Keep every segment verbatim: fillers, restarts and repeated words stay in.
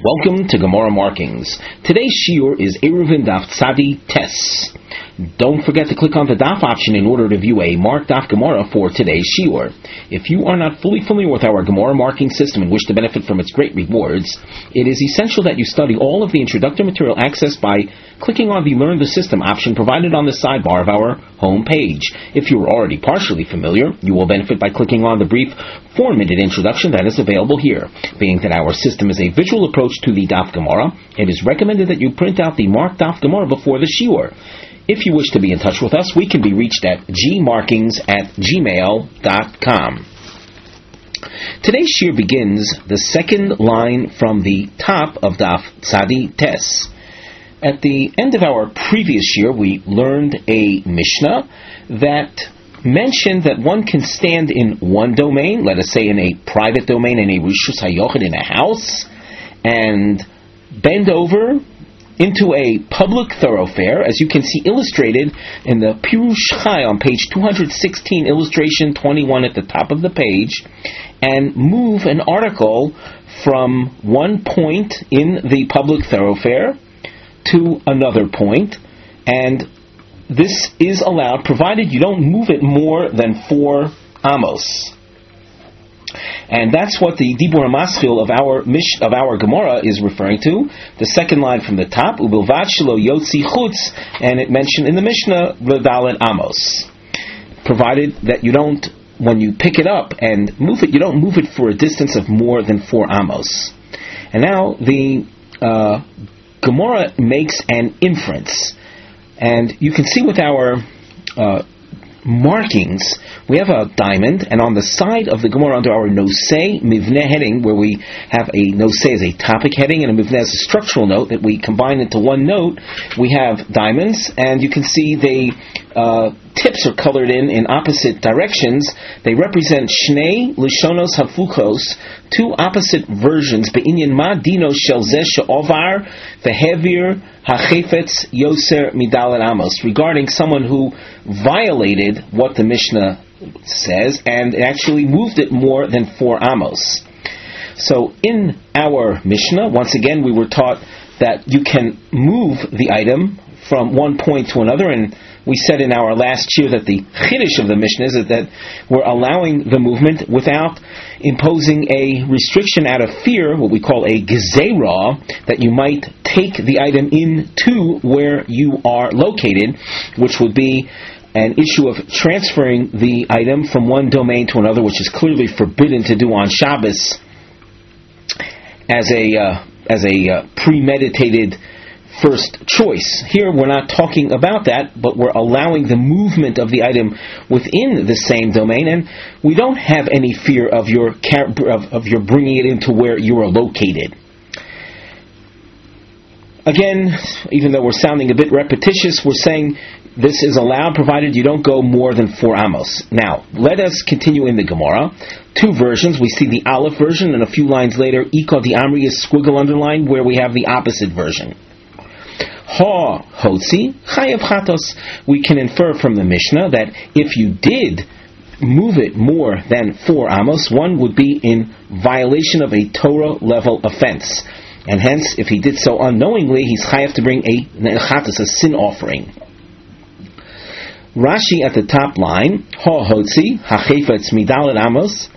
Welcome to Gemara Markings. Today's shiur is Eruvin Daf Tzadi Tes. Don't forget to click on the Daf option in order to view a marked Daf Gemara for today's shiur. If you are not fully familiar with our Gemara marking system and wish to benefit from its great rewards, it is essential that you study all of the introductory material accessed by clicking on the Learn the System option provided on the sidebar of our home page. If you are already partially familiar, you will benefit by clicking on the brief four-minute introduction that is available here. Being that our system is a visual approach to the Daf Gemara, it is recommended that you print out the marked Daf Gemara before the shiur. If you wish to be in touch with us, we can be reached at gmarkings at gmail dot com. Today's shiur begins the second line from the top of Daf Tzadi Tes. At the end of our previous shiur, we learned a Mishnah that mentioned that one can stand in one domain, let us say in a private domain, in a Rishus HaYochid, in a house, and bend over into a public thoroughfare, as you can see illustrated in the Pirush Chai on page two hundred sixteen, illustration twenty-one at the top of the page, and move an article from one point in the public thoroughfare to another point, and this is allowed provided you don't move it more than four amos. And that's what the Dibur HaMaschil of our Mish, of our Gemara is referring to. The second line from the top, Ubilvad shelo yotzi chutz, and it mentioned in the Mishnah L'dalet amos. Provided that you don't, when you pick it up and move it, you don't move it for a distance of more than four amos. And now the uh, Gemara makes an inference, and you can see with our uh, markings, we have a diamond, and on the side of the Gemara under our Nosei Mivneh heading, where we have a Nosei as a topic heading and a Mivneh as a structural note that we combine into one note, we have diamonds, and you can see they uh, tips are colored in in opposite directions. They represent Shnei Lishonos Hafukos, two opposite versions, Be'inyan Ma Dino Shel Zeh She'ovar Vehevir Hachefetz Yoser Midalet Amos, regarding someone who violated what the Mishnah says and actually moved it more than four amos. So in our Mishnah, once again, we were taught that you can move the item from one point to another, and we said in our last year that the chiddush of the Mishnah is that we're allowing the movement without imposing a restriction out of fear, what we call a gezerah, that you might take the item into where you are located, which would be an issue of transferring the item from one domain to another, which is clearly forbidden to do on Shabbos as a uh, as a uh, premeditated first choice. Here we're not talking about that, but we're allowing the movement of the item within the same domain, and we don't have any fear of your of, of your bringing it into where you are located. Again, even though we're sounding a bit repetitious, we're saying this is allowed provided you don't go more than four amos. Now, let us continue in the Gemara. Two versions. We see the Aleph version, and a few lines later, Iko the Amri is squiggle underlined, where we have the opposite version. Ha hotzi chayav chatos. We can infer from the Mishnah that if you did move it more than four amos, one would be in violation of a Torah level offense, and hence, if he did so unknowingly, he's chayav to bring a ne'chatos, a sin offering. Rashi at the top line, ha hotzi hachefetz midalet amos.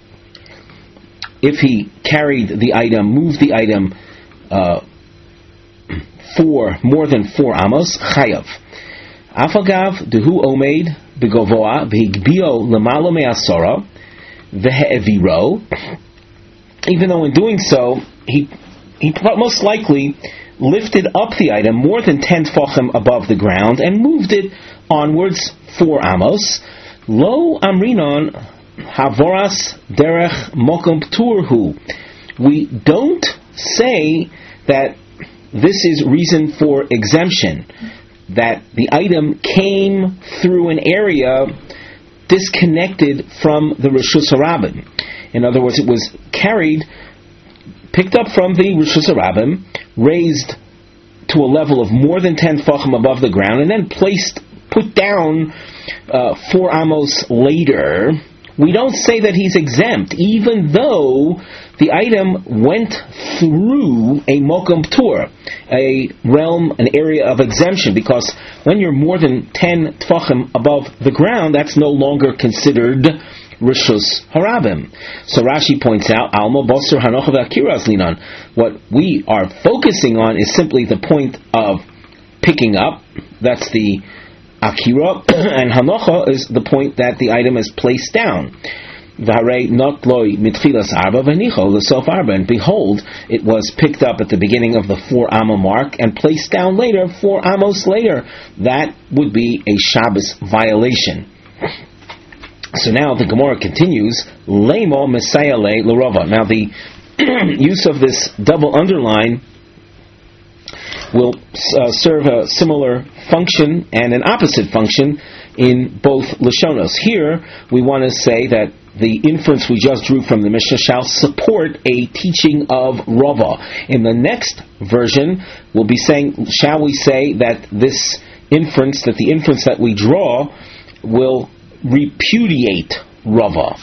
If he carried the item, moved the item uh, for more than four amos, chayav. Afagav dehu omeid begovoa v'higbio lemalo me'asora v'he'eviro. Even though in doing so, he he most likely lifted up the item more than ten tefachim above the ground and moved it onwards four amos. Lo amrinon havoras derech mokom pturhu. We don't say that this is reason for exemption, that the item came through an area disconnected from the Rishus HaRabim. In other words, it was carried, picked up from the Rishus HaRabim, raised to a level of more than ten tefachim above the ground, and then placed, put down uh, four amos later, we don't say that he's exempt, even though the item went through a mokum ptur, a realm, an area of exemption, because when you're more than ten tfachim above the ground, that's no longer considered Rishus Harabim. So Rashi points out, Alma Bosser Hanocha V'Akira Linan. What we are focusing on is simply the point of picking up. That's the Akira, and Hanocha is the point that the item is placed down. V'harei not loy mitchilas arba v'nicho l'sof arba, and behold, it was picked up at the beginning of the four amma mark and placed down later, four amos later. That would be a Shabbos violation. So now the Gemara continues, Leimo Messiah le l'Rava. Now the use of this double underline will uh, serve a similar function and an opposite function in both Lashonos. Here, we want to say that the inference we just drew from the Mishnah shall support a teaching of Rava. In the next version, we'll be saying, shall we say that this inference, that the inference that we draw will repudiate Rava.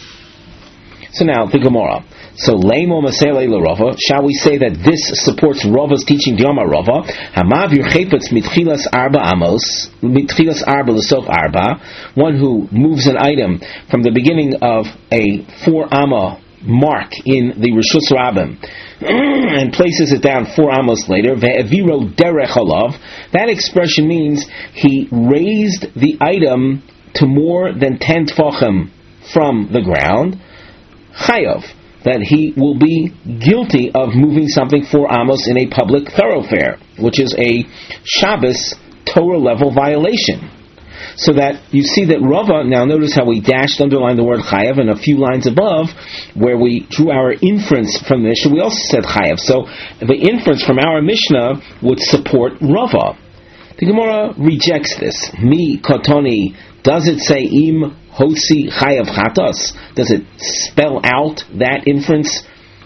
So now, the Gemara. So, Leimo Masele Rava, shall we say that this supports Rava's teaching, Dioma Rava, Hamavir Chepetz Mitchilas Arba Amos, Mitchilas Arba L'Sof Arba, one who moves an item from the beginning of a four Amma mark in the Rishus Rabbim, and places it down four Amos later, Ve'eviro Derech Halav, that expression means he raised the item to more than ten tfachim from the ground, Chayav, that he will be guilty of moving something four amos in a public thoroughfare, which is a Shabbos Torah level violation. So that you see that Rava, now notice how we dashed, underlined the word Chayav, and a few lines above, where we drew our inference from the Mishnah, we also said Chayav. So the inference from our Mishnah would support Rava. The Gemara rejects this. Mi Kotoni, does it say Im Hotzi Chayav Chatos? Does it spell out that inference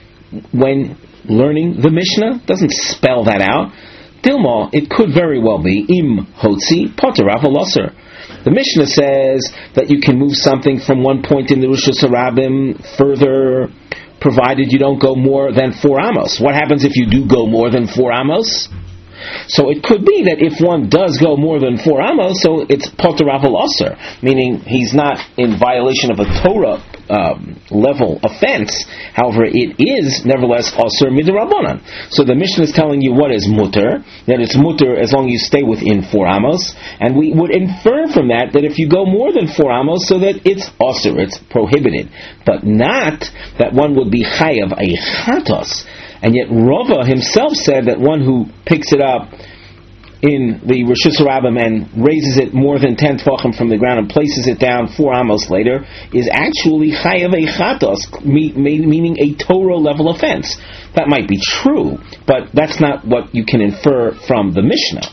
when learning the Mishnah? Doesn't spell that out. Dilma, it could very well be Im Hotzi Poter Avalosser. The Mishnah says that you can move something from one point in the Rishus Harabim further, provided you don't go more than four amos. What happens if you do go more than four amos? So it could be that if one does go more than four amos, so it's poter aval aser, meaning he's not in violation of a Torah um, level offense. However, it is nevertheless aser midrabanan. So the Mishnah is telling you what is mutter, that it's mutter as long as you stay within four amos, and we would infer from that that if you go more than four amos, so that it's aser, it's prohibited, but not that one would be chayav a chatos. And yet Rava himself said that one who picks it up in the Rishus Harabim and raises it more than ten tefachim from the ground and places it down four amos later is actually chayav a chatos, meaning a Torah level offense. That might be true, but that's not what you can infer from the Mishnah.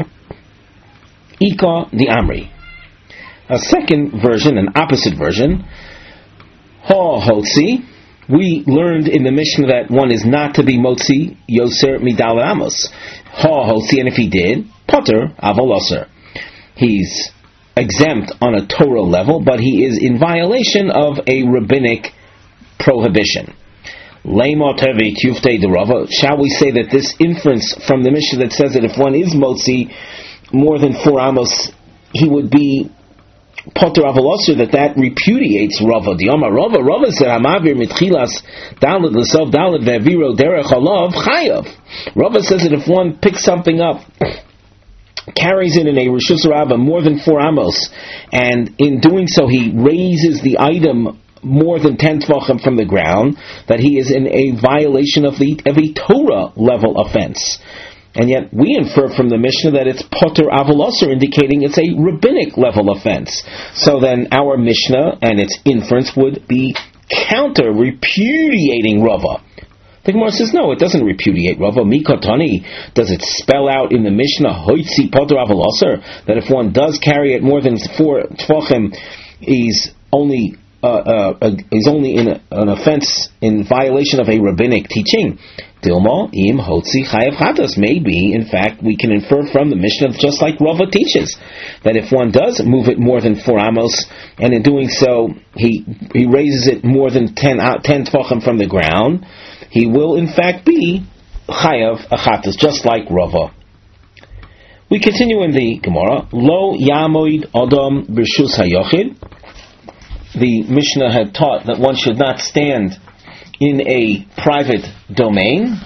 Ika the Amri. A second version, an opposite version, Ha Hotzi. We learned in the Mishnah that one is not to be motzi yoser midal amos. Ha hotzi, and if he did, poter aval aser. He's exempt on a Torah level, but he is in violation of a rabbinic prohibition. Leima tevi tufte de Rava. Shall we say that this inference from the Mishnah that says that if one is motzi more than four amos, he would be Poter Avalosser, that that repudiates Rava. The Omar Rava, Rava said, Hamavir mitchilas dalad l'sof dalad ve'aviro derech halav chayav. Rava says that if one picks something up, carries it in a Rishus Harabim more than four amos, and in doing so he raises the item more than ten tvachim from the ground, that he is in a violation of the of a Torah level offense. And yet we infer from the Mishnah that it's poter avalosser, indicating it's a rabbinic level offense. So then our Mishnah and its inference would be counter repudiating Rava. The Gemara says no, it doesn't repudiate Rava. Mikotani, does it spell out in the Mishnah hoitzi poter avalosser, that if one does carry it more than four tefachim, he's only uh, uh, is only in a, an offense in violation of a rabbinic teaching. Dilma im hotzi chayav chatas. Maybe, in fact, we can infer from the Mishnah, just like Rava teaches, that if one does move it more than four amos, and in doing so he he raises it more than ten ten tvachim from the ground, he will in fact be chayav chatas, just like Rava. We continue in the Gemara. Lo yamoid adam b'rshus hayochid. The Mishnah had taught that one should not stand in a private domain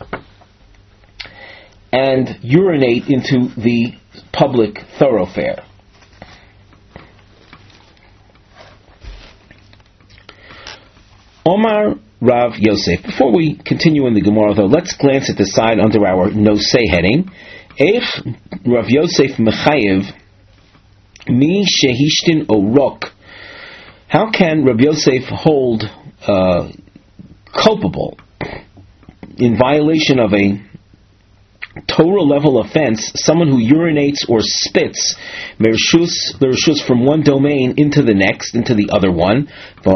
and urinate into the public thoroughfare. Omar Rav Yosef. Before we continue in the Gemara, though, let's glance at the side under our Nosei heading. Eich Rav Yosef Mechayev Mi Shehishtin Orok. How can Rav Yosef hold uh, culpable in violation of a Torah level offense someone who urinates or spits mershus from one domain into the next, into the other one?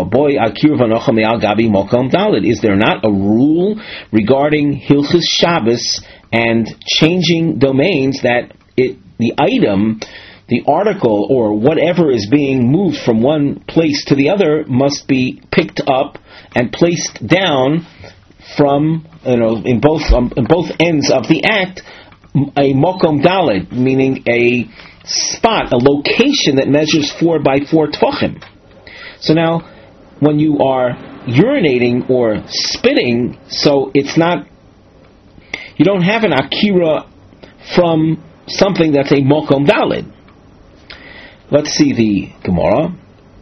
Is there not a rule regarding Hilchus Shabbos and changing domains that it the item, the article, or whatever is being moved from one place to the other must be picked up and placed down from, you know, in both um, in both ends of the act, a mokom daled, meaning a spot, a location that measures four by four tvachim. So now, when you are urinating or spitting, so it's not, you don't have an akira from something that's a mokom daled. Let's see the Gemara.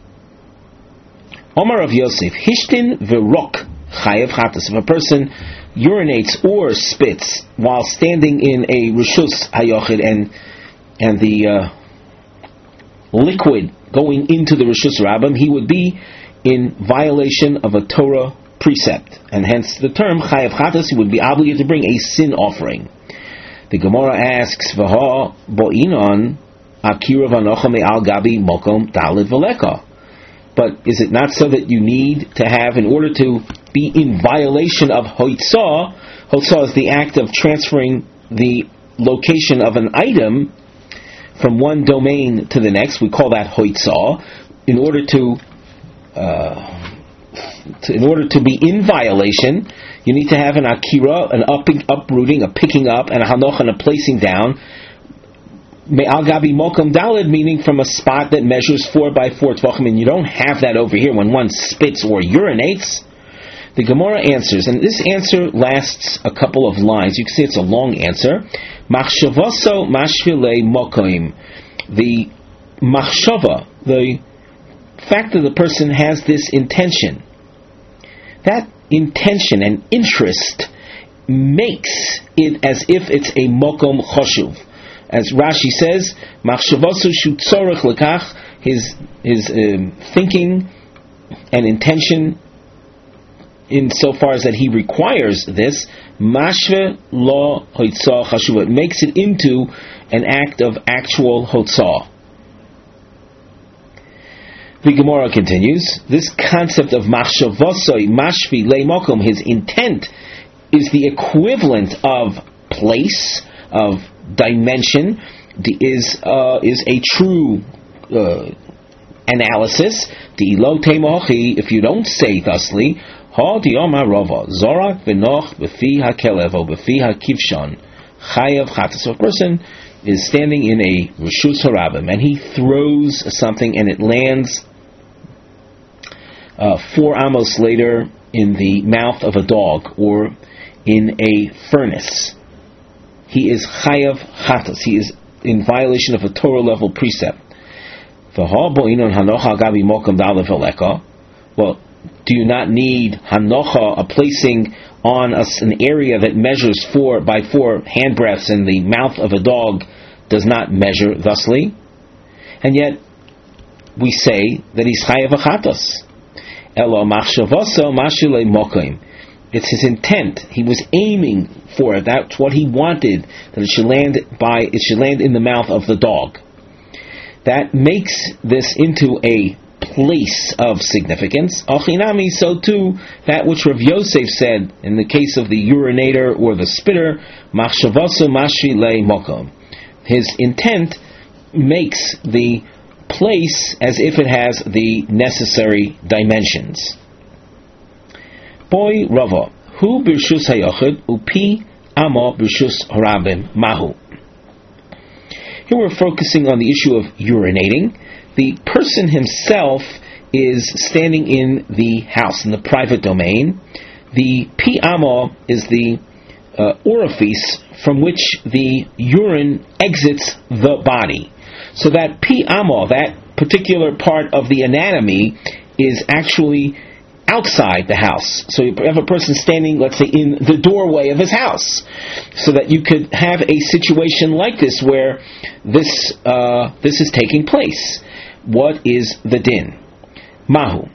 Omar of Yosef, Hishtin v'rok chayev chatas. If a person urinates or spits while standing in a rishus hayochid and and the uh, liquid going into the rishus rabbim, he would be in violation of a Torah precept, and hence the term chayev chatas. He would be obligated to bring a sin offering. The Gemara asks, V'ha bo'inon akira v'anocha me'al gabi mokom dalid v'leka. But is it not so that you need to have, in order to be in violation of hoitzah, hoitzah is the act of transferring the location of an item from one domain to the next, we call that hoitzah, in order to, uh, to in order to be in violation, you need to have an akira, an upping, uprooting, a picking up, and a hanoch, and a placing down. Me'al gabi mokom dalid, meaning from a spot that measures four by four tvachim, and you don't have that over here when one spits or urinates. The Gemara answers, and this answer lasts a couple of lines. You can see it's a long answer. Machshavaso mashvilei mokoim. The machshava, the fact that the person has this intention, that intention and interest makes it as if it's a mokom choshuv. As Rashi says, machshavasu shu tzorech lekach, his his um, thinking and intention, insofar as that he requires this, mashve lo hoitzah chashuva, it makes it into an act of actual hotzah. The Gemara continues, this concept of machshavosoi mashvi leimokom, his intent, is the equivalent of place, of dimension, is uh, is a true uh, analysis. If you don't say thusly, ha dioma rava zorak v'noch b'fi hakelev o b'fi hakivshon chayav chatas. So a person is standing in a rishus harabim and he throws something and it lands uh, four amos later in the mouth of a dog or in a furnace. He is chayav chatas. He is in violation of a Torah level precept. Well, do you not need hanocha, a placing on a, an area that measures four by four handbreadths, and the mouth of a dog does not measure thusly? And yet we say that he's chayav chatas. Elo machshavaso mashilei mokim. It's his intent. He was aiming for it. That's what he wanted. That it should land by. It should land in the mouth of the dog. That makes this into a place of significance. Achinami, so too, that which Rav Yosef said in the case of the urinator or the spitter, machshavasu mashri le mokom. His intent makes the place as if it has the necessary dimensions. Boy Rava, hu birshus hayochid upi amo birshus harabim mahu. Here we're focusing on the issue of urinating. The person himself is standing in the house, in the private domain. The pi amo is the uh, orifice from which the urine exits the body. So that pi amo, that particular part of the anatomy, is actually outside the house. So you have a person standing, let's say, in the doorway of his house, so that you could have a situation like this where this uh, this is taking place. What is the din? Mahu.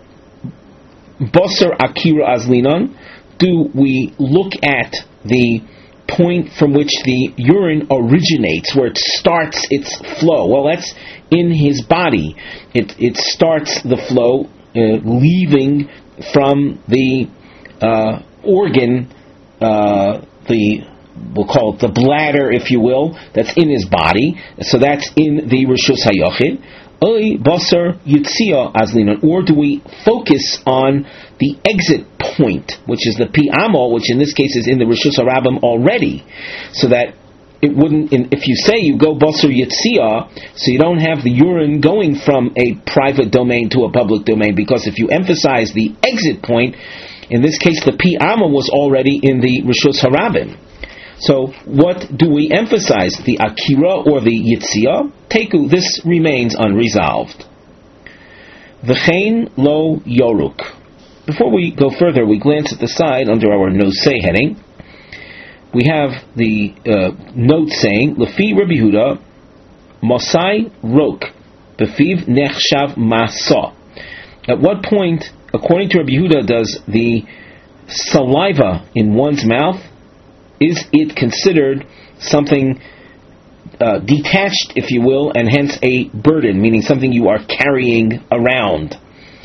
Basar akira azlinon. Do we look at the point from which the urine originates, where it starts its flow? Well, that's in his body. It it starts the flow, uh, leaving from the uh, organ, uh, the we'll call it the bladder, if you will, that's in his body. So that's in the Rishus Hayochid. Oy basar yitzia azlinon. Or do we focus on the exit point, which is the pi amo, which in this case is in the Rishus Harabim already, so that it wouldn't, if you say you go basar yitzia, so you don't have the urine going from a private domain to a public domain, because if you emphasize the exit point, in this case the pi amo was already in the Rishus Harabim. So what do we emphasize, the akira or the yitzia? Teku, this remains unresolved. V'chein lo yoruk. Before we go further, we glance at the side under our nosei heading. We have the uh, note saying, Lefi Rabbi Yehuda, Mosai Rok, Befiv Nechshav Masa. At what point, according to Rabbi Yehuda, does the saliva in one's mouth, is it considered something uh, detached, if you will, and hence a burden, meaning something you are carrying around?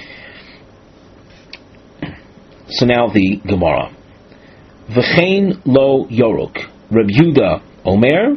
So now the Gemara. V'chein lo yoruk. Rabbi Yehuda Omer.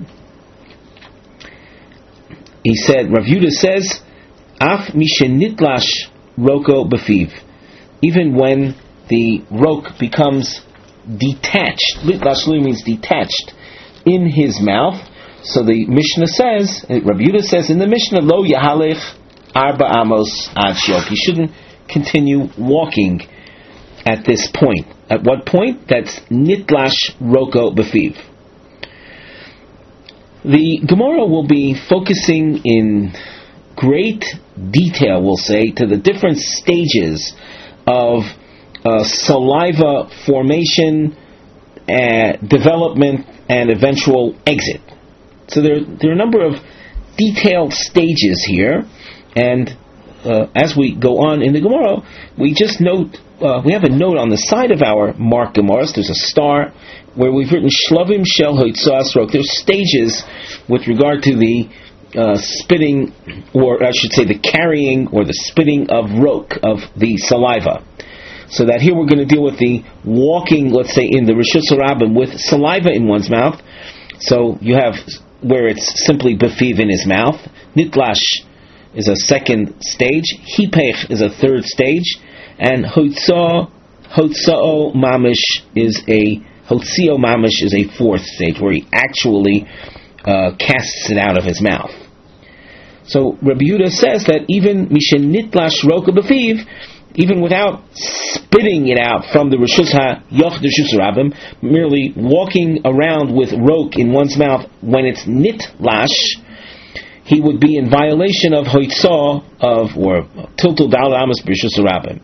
He said, Rabbi Yehuda says, Af mishenitlash roko befiv. Even when the rok becomes detached, litlash means detached, in his mouth. So the Mishnah says, Rabbi Yehuda says in the Mishnah, Lo yahalech arba amos ad shok. He shouldn't continue walking at this point. At what point? That's nitlash roko befiv. The Gemara will be focusing in great detail, we'll say, to the different stages of uh, saliva formation, uh, development, and eventual exit. So there, there are a number of detailed stages here, and uh, as we go on in the Gemara, we just note, uh, we have a note on the side of our marked Gemaras. There's a star where we've written Shlavim Shel Hoitzas Rok. There's stages with regard to the uh, spitting, or I should say the carrying or the spitting of Rok, of the saliva. So that here we're going to deal with the walking, let's say, in the Rishus Harabim with saliva in one's mouth. So you have where it's simply befiv in his mouth. Nitlash is a second stage. Hipech is a third stage. And Hotzah, Hotzao Mamish is a, Hotzio Mamish is a fourth stage, where he actually uh, casts it out of his mouth. So Rabbi Yehuda says that even Mishen Nitlash Roka Befiv, even without spitting it out from the Rishus HaYoch Rishus Harabim, merely walking around with rok in one's mouth when it's nitlash, he would be in violation of Hoitzah, of, or Tiltul Dal Amos Rishus Harabim.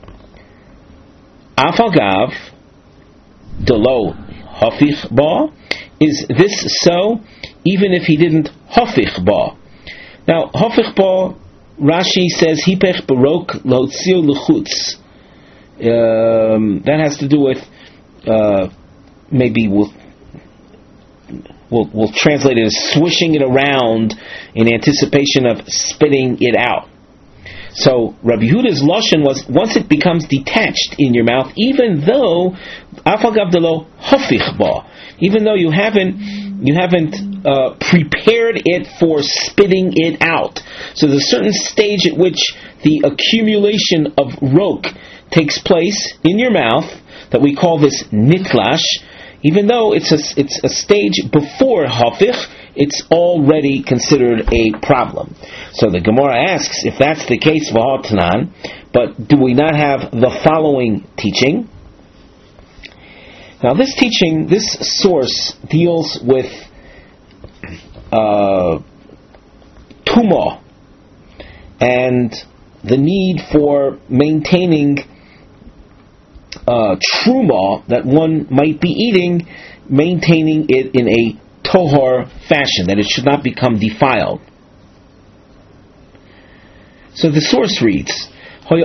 Afagav Delo Hafich Ba. Is this so even if he didn't Hafich Ba? Now, Hafich Ba, Rashi says hipech barok lotzio lechutz. Um, that has to do with uh, maybe we'll, we'll we'll translate it as swishing it around in anticipation of spitting it out. So Rabbi Yehuda's lashon was once it becomes detached in your mouth, even though even though you haven't you haven't uh, prepared it for spitting it out. So there's a certain stage at which the accumulation of rok takes place in your mouth that we call this nitlash. Even though it's a it's a stage before hafich, it's already considered a problem. So the Gemara asks, if that's the case, v'hatanan, but do we not have the following teaching? Now this teaching, this source deals with uh, tumah and the need for maintaining uh, truma that one might be eating, maintaining it in a tohar fashion, that it should not become defiled. So the source reads, a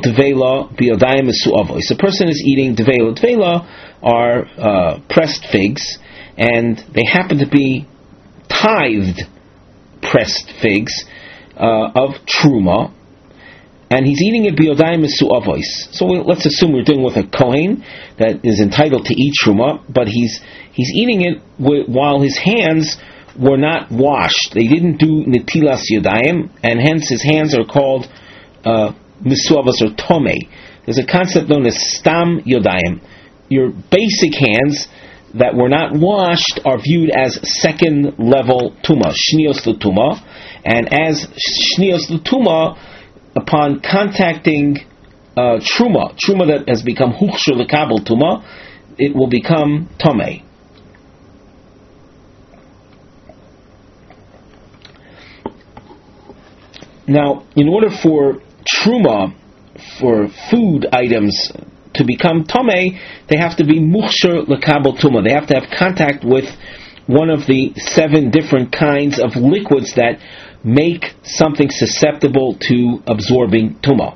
person is eating devela. Devela are uh, pressed figs, and they happen to be tithed pressed figs uh, of truma, and he's eating it biyodayim mesu'avois. So we, let's assume we're dealing with a kohen that is entitled to eat truma, but he's he's eating it w- while his hands were not washed. They didn't do netilas yodayim, and hence his hands are called uh, mesu'avos or tomei. There's a concept known as stam yodayim. Your basic hands that were not washed are viewed as second level tuma, shnios l'tuma, and as shnios l'tuma, upon contacting uh, truma, truma that has become huksher l'kabel tuma, it will become tomei. Now, in order for truma, for food items to become tomei, they have to be muksher l'kabel tuma. They have to have contact with one of the seven different kinds of liquids that make something susceptible to absorbing tuma.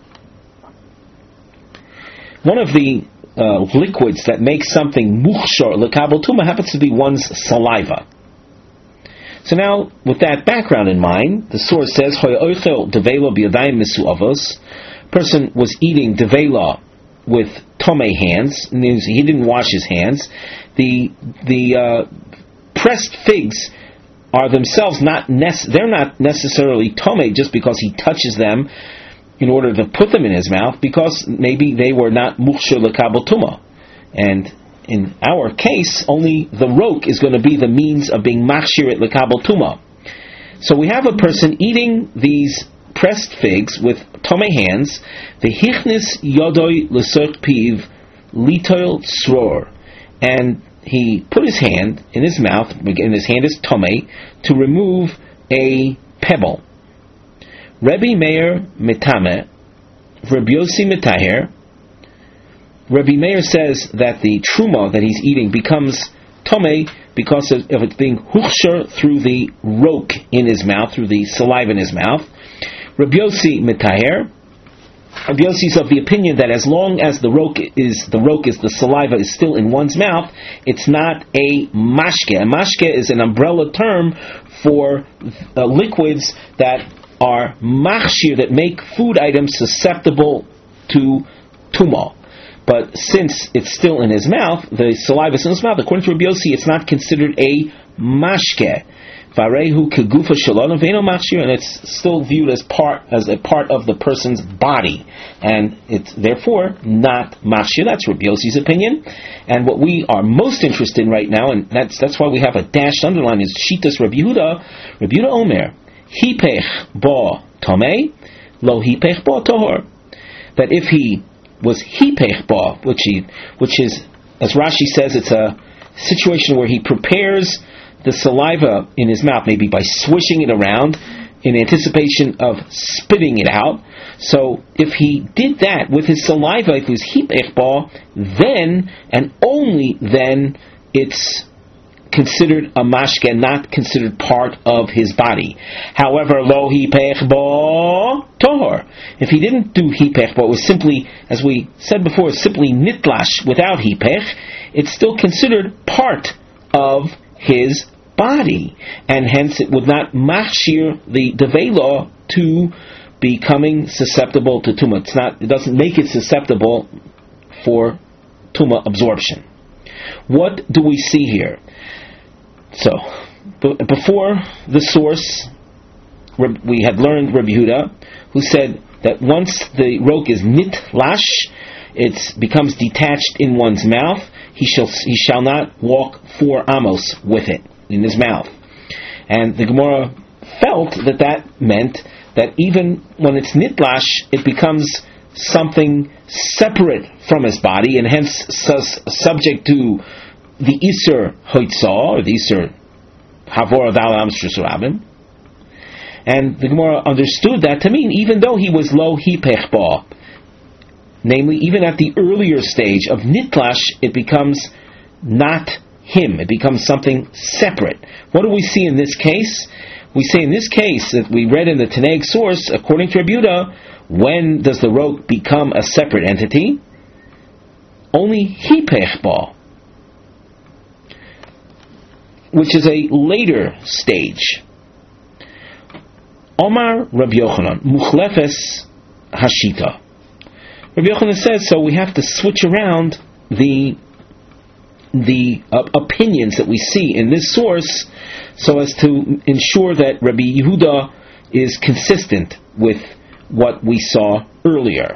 One of the uh, liquids that makes something muksher l'kabel tuma happens to be one's saliva. So now, with that background in mind, the source says, person was eating devela with tomei hands, means he didn't wash his hands. The the uh, pressed figs are themselves not nec- they're not necessarily tomei just because he touches them in order to put them in his mouth, because maybe they were not muksher l'kabel tuma. And in our case, only the rok is going to be the means of being machshir it l'kabel tuma. So we have a person eating these pressed figs with tomei hands, v'hichnis yodoi l'soch piv litoil sror, and he put his hand in his mouth, and his hand is tomei, to remove a pebble. Rabbi Meir metame, Rabbi Yossi metaher. Rabbi Meir says that the truma that he's eating becomes tomei because of, of it being huksher through the rok in his mouth, through the saliva in his mouth. Rabbi Yossi metaher. Rabbi Yossi is of the opinion that as long as the rok is the rok is the saliva is still in one's mouth, it's not a mashke. A mashke is an umbrella term for uh, liquids that are machshir, that make food items susceptible to tumah. But since it's still in his mouth, the saliva is in his mouth, according to Rabbi Yossi, it's not considered a mashke. Varehu kegufa shalom ve'eno machshir, and it's still viewed as part as a part of the person's body, and it's therefore not machshir. That's Rabbi Yossi's opinion, and what we are most interested in right now, and that's that's why we have a dashed underline, is Shitas Rabbi Yehuda. Rabbi Yehuda Omer, hipech ba tomei, lo hipech ba tohor. That if he was hipech ba, which he, which is, as Rashi says, it's a situation where he prepares the saliva in his mouth, maybe by swishing it around in anticipation of spitting it out. So if he did that with his saliva, if it was hipech ba, then and only then it's considered a mashke, not considered part of his body. However, lo hipech ba tohor. If he didn't do hipech ba, it was simply, as we said before, simply nitlash without hipech, it's still considered part of his body, and hence it would not machshir the devela to becoming susceptible to tumah. It's not. It doesn't make it susceptible for tumah absorption. What do we see here? So, b- before the source, we had learned Rabbi Yehuda, who said that once the roke is nitlash, it becomes detached in one's mouth. He shall he shall not walk four amos with it in his mouth. And the Gemara felt that that meant that even when it's nitlash, it becomes something separate from his body, and hence sus- subject to the Isur Hoitzah, or the Isur Havor Dal Amstrus Rabim. And the Gemara understood that to mean even though he was lo hipech ba, namely even at the earlier stage of nitlash, it becomes not him, it becomes something separate. What do we see in this case? We say in this case that we read in the Taneg source, according to Rabbi Yehuda, when does the roke become a separate entity? Only hipech ba, which is a later stage. Omar Rabbi Yochanan, Muchlefes Hashita. Rabbi Yochanan says, so we have to switch around the the uh, opinions that we see in this source so as to ensure that Rabbi Yehuda is consistent with what we saw earlier.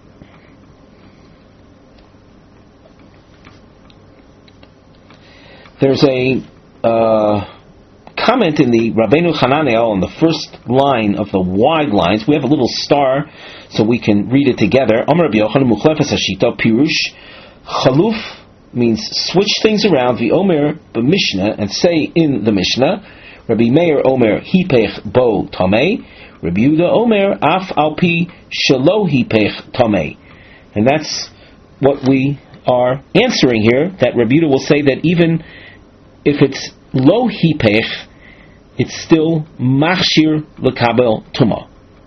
There's a uh, comment in the Rabbeinu Hananel on the first line of the wide lines. We have a little star so we can read it together. Amar Rabbi Yochanan Muchlefes Hashita Pirush Chaluf means switch things around. The Omer b'Mishnah, and say in the Mishnah, Rabbi Meir Omer hipech bo tamei, Rabbi Yehuda Omer af alpi shelo hipech tamei, and that's what we are answering here. That Rabbi Yehuda will say that even if it's lo hipech, it's still machshir lekabel tumah.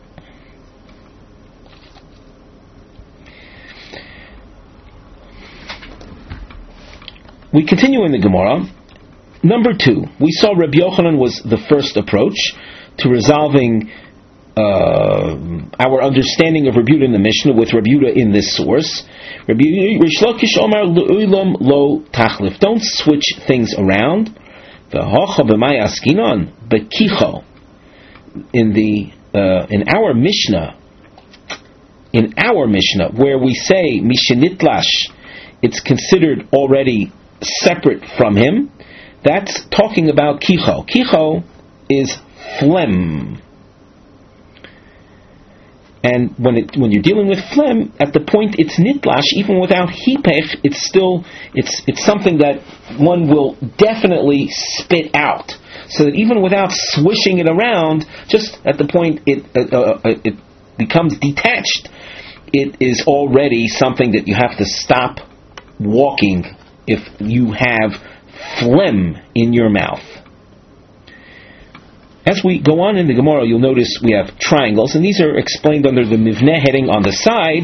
We continue in the Gemara. Number two, we saw Rabbi Yochanan was the first approach to resolving uh, our understanding of Rabbi Yehuda in the Mishnah with Rabbi Yehuda in this source. Rabbi Rish Lakish Omar L'ulam lo tachlif. Don't switch things around. V'hocha b'may askinon b'kicho. In the uh, in our Mishnah, in our Mishnah, where we say mishenitlash, it's considered already separate from him. That's talking about kicho. Kicho is phlegm, and when it when you're dealing with phlegm, at the point it's nitlash, even without hipech, it's still it's it's something that one will definitely spit out. So that even without swishing it around, just at the point it uh, uh, it becomes detached, it is already something that you have to stop walking if you have phlegm in your mouth. As we go on in the Gemara, you'll notice we have triangles, and these are explained under the Mivneh heading on the side.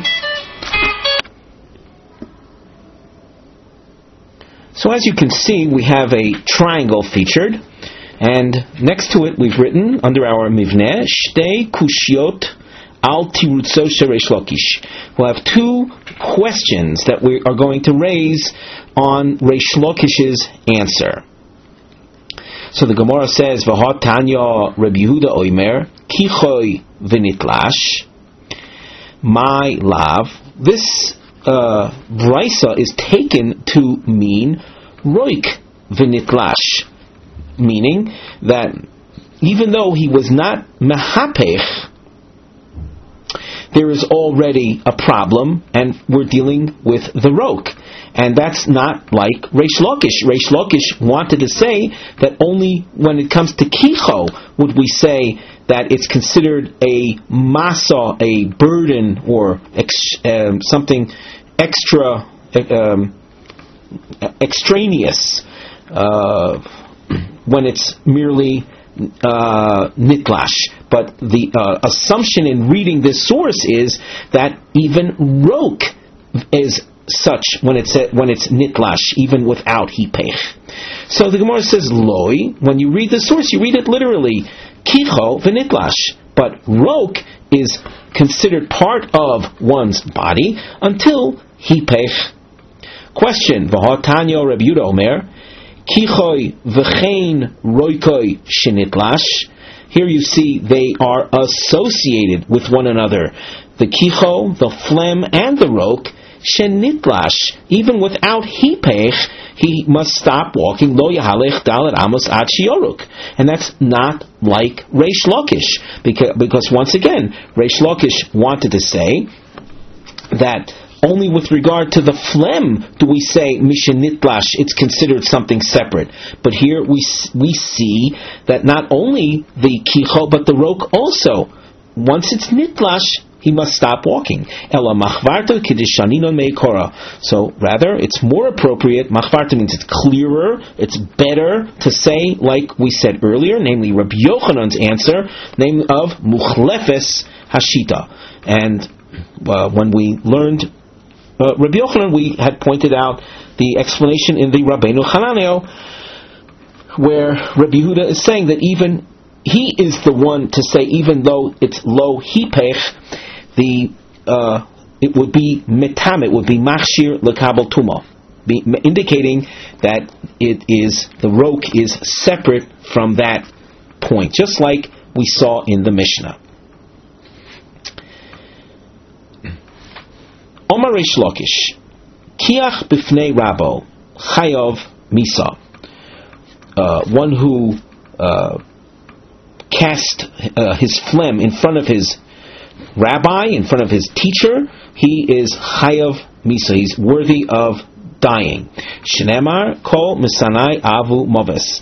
So as you can see, we have a triangle featured, and next to it we've written, under our Mivneh, Shtei Kushiot Al Tirutzo Sheresh Lakish. We'll have two questions that we are going to raise on Reish Lakish's answer. So the Gemara says, V'ha Tanya Rabbi Yehuda Oimer Kichoy V'nitlash My Lav. This uh, Brisa is taken to mean Roik V'nitlash, meaning that even though he was not Mehapech, there is already a problem, and we're dealing with the roke. And that's not like Reish Lakish. Reish Lakish wanted to say that only when it comes to kicho would we say that it's considered a masa, a burden, or ex, um, something extra, um, extraneous, uh, when it's merely uh, nitlash. But the uh, assumption in reading this source is that even roke is such when it's when it's nitlash, even without hipech. So the Gemara says loi. When you read the source, you read it literally, kicho v'nitlash. But roke is considered part of one's body until hipech. Question: V'hatanyo Reb Yehuda Omer, Kichoy v'chein roikoi shenitlash. Here you see they are associated with one another. The kicho, the phlegm, and the rok, shenitlash. Even without hipech, he must stop walking. Lo yahalech dalet amos ad shioruk. And that's not like Reish Lakish, because, because once again, Reish Lakish wanted to say that only with regard to the phlegm do we say mishenitlash, it's considered something separate. But here we we see that not only the kicho but the rok also, once it's nitlash, he must stop walking. Ela machvarta kidishaninon meikora. So rather, it's more appropriate. Machvarta means it's clearer, it's better to say, like we said earlier, namely Rabbi Yochanan's answer, name of muchlefes hashita. And uh, when we learned Uh, Rabbi Yochanan, we had pointed out the explanation in the Rabbeinu Hananel, where Rabbi Yehuda is saying that even he is the one to say, even though it's lo hipech, the uh, it would be metam, it would be machshir lekabel tuma, indicating that it is the rok is separate from that point, just like we saw in the Mishnah. Omar Reish Lakish, Kiach b'fnei Rabo, Chayov Misa. Uh, one who uh, cast uh, his phlegm in front of his rabbi, in front of his teacher, he is Chayav Misa. He's worthy of dying. Shneimar Kol Misanai Avu Moves.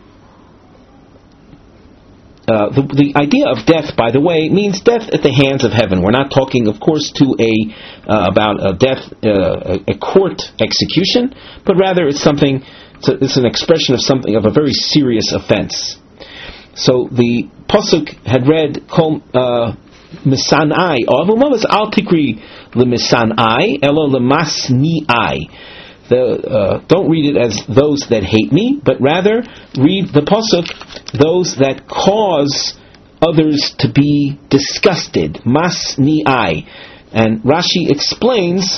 Uh, the, the idea of death, by the way, means death at the hands of heaven. We're not talking, of course, to a uh, about a death, uh, a, a court execution, but rather it's something. It's, a, it's an expression of something of a very serious offense. So the pasuk had read, "Kol misanai avumavis al tikri lemisanai elo lemasniai." The, uh, don't read it as those that hate me, but rather read the pasuk, those that cause others to be disgusted. Masni'ai. And Rashi explains,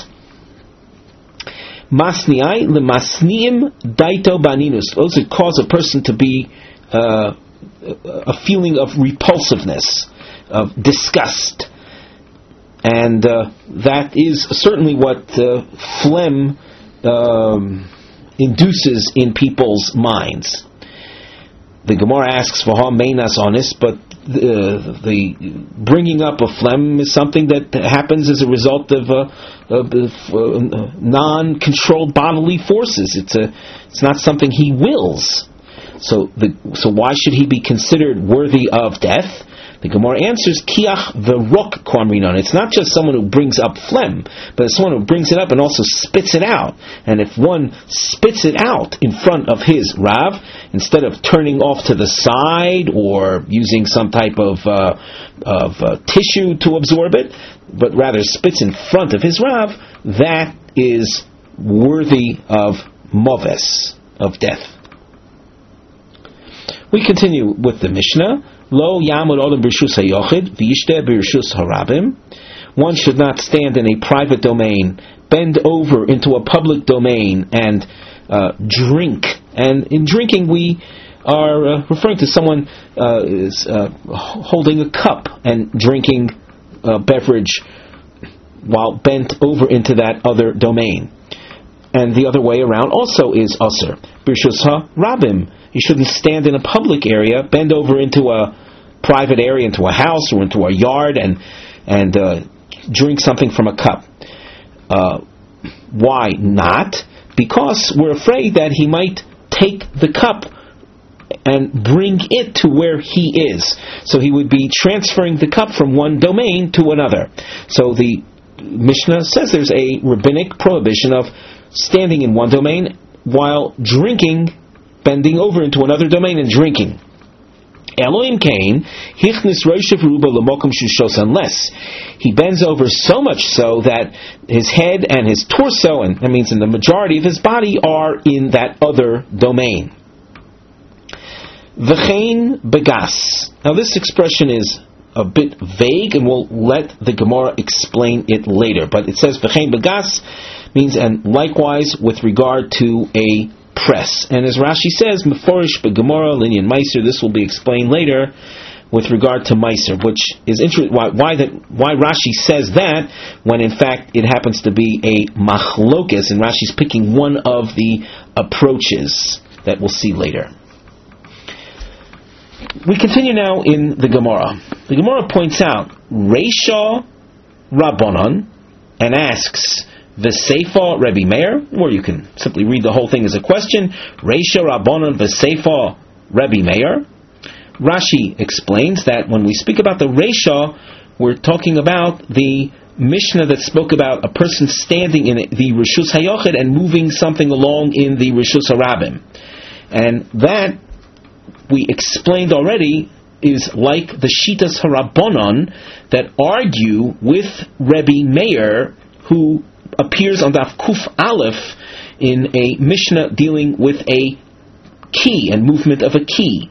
Masni'ai lemasniim daito baninus. Those that cause a person to be uh, a feeling of repulsiveness, of disgust. And uh, that is certainly what uh, phlegm Um, induces in people's minds. The Gemara asks for how meinas onis, but the, the bringing up of phlegm is something that happens as a result of, uh, of uh, non-controlled bodily forces. It's a, it's not something he wills. So, the, so why should he be considered worthy of death? The Gemara answers, Kiach v'rok kwamrinon. It's not just someone who brings up phlegm, but it's someone who brings it up and also spits it out. And if one spits it out in front of his Rav, instead of turning off to the side or using some type of, uh, of uh, tissue to absorb it, but rather spits in front of his Rav, that is worthy of moves, of death. We continue with the Mishnah. Lo yamud odom b'rishus hayochid v'yishteh b'rishus harabim. One should not stand in a private domain, bend over into a public domain, and uh, drink. And in drinking, we are uh, referring to someone uh, is uh, holding a cup and drinking a beverage while bent over into that other domain. And the other way around also is asur. B'rishus harabim. You shouldn't stand in a public area, bend over into a private area, into a house or into a yard, and and uh, drink something from a cup. Uh, why not? Because we're afraid that he might take the cup and bring it to where he is. So he would be transferring the cup from one domain to another. So the Mishnah says there's a rabbinic prohibition of standing in one domain while drinking, bending over into another domain and drinking. Elohim Cain, Hichnis Roishev Ruba Lamokum Shushos, unless he bends over so much so that his head and his torso, and that means in the majority of his body, are in that other domain. V'chein Begas. Now this expression is a bit vague, and we'll let the Gemara explain it later. But it says v'chein begas means, and likewise with regard to a press. And as Rashi says, meforish beGemara linyan meiser. This will be explained later with regard to meiser, which is interesting. Why, why that? Why Rashi says that when in fact it happens to be a machlokes, and Rashi's picking one of the approaches that we'll see later. We continue now in the Gemara. The Gemara points out Reisha Rabbanon and asks V'Seifa Rebbe Meir, or you can simply read the whole thing as a question. Reisha Rabbanon V'Seifa Rebbe Meir. Rashi explains that when we speak about the Reisha, we're talking about the Mishnah that spoke about a person standing in the Rishus HaYochid and moving something along in the Rishus HaRabim. And that, we explained already, is like the Shitas HaRabbanon that argue with Rebbe Meir, who appears on Daf Kuf Aleph in a Mishnah dealing with a key and movement of a key.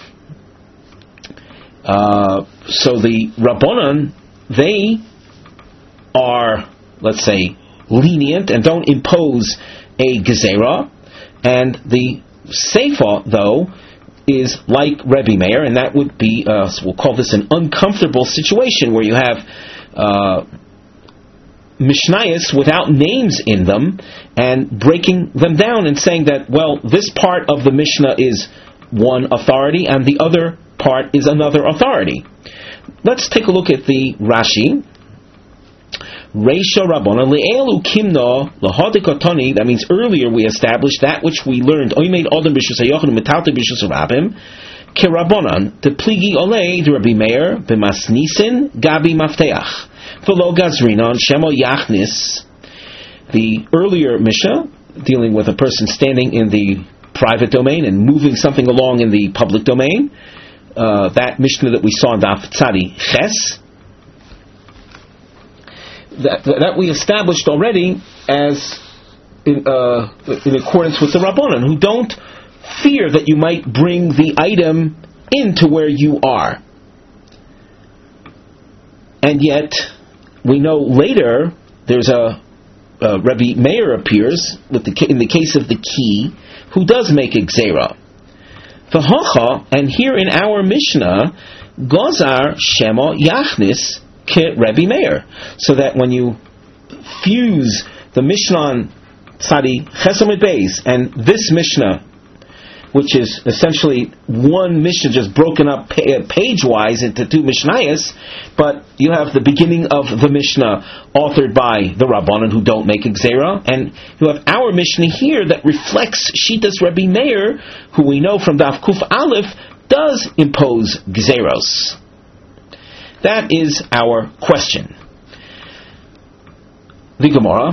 Uh, so the Rabbanon, they are, let's say, lenient and don't impose a gezerah, and the Seifa, though, is like Rebbe Meir, and that would be, uh, so we'll call this an uncomfortable situation where you have uh, Mishnayos without names in them, and breaking them down and saying that, well, this part of the Mishnah is one authority and the other part is another authority. Let's take a look at the Rashi. Reisha Rabbana le'elu kimno lahadikotani. That means earlier we established that which we learned. Oimeid adam b'shus hayochid u'metalta b'shus harabim kerabanan tepligi olei d'Rabbi Meir b'masnisin gabi mafteach v'lo gazrinon shemo yachnis. The earlier Mishnah dealing with a person standing in the private domain and moving something along in the public domain. Uh, that Mishnah that we saw in Daf Tzadi Ches, that, that we established already as in, uh, in accordance with the Rabbanan, who don't fear that you might bring the item into where you are. And yet, we know later there's a uh, Rebbe Meir appears with the, in the case of the key, who does make a gzera. V'hocha, and here in our Mishnah, Gozar Shema Yachnis ke Rebbe Meir. So that when you fuse the Mishnah on Tzadi Chesamid Beis and this Mishnah, which is essentially one Mishnah just broken up page-wise into two Mishnayos, but you have the beginning of the Mishnah authored by the Rabbanan who don't make a Gzera, and you have our Mishnah here that reflects Shitas Rebbe Meir, who we know from Daf Kuf Aleph does impose Gzeros. That is our question. The Gemara,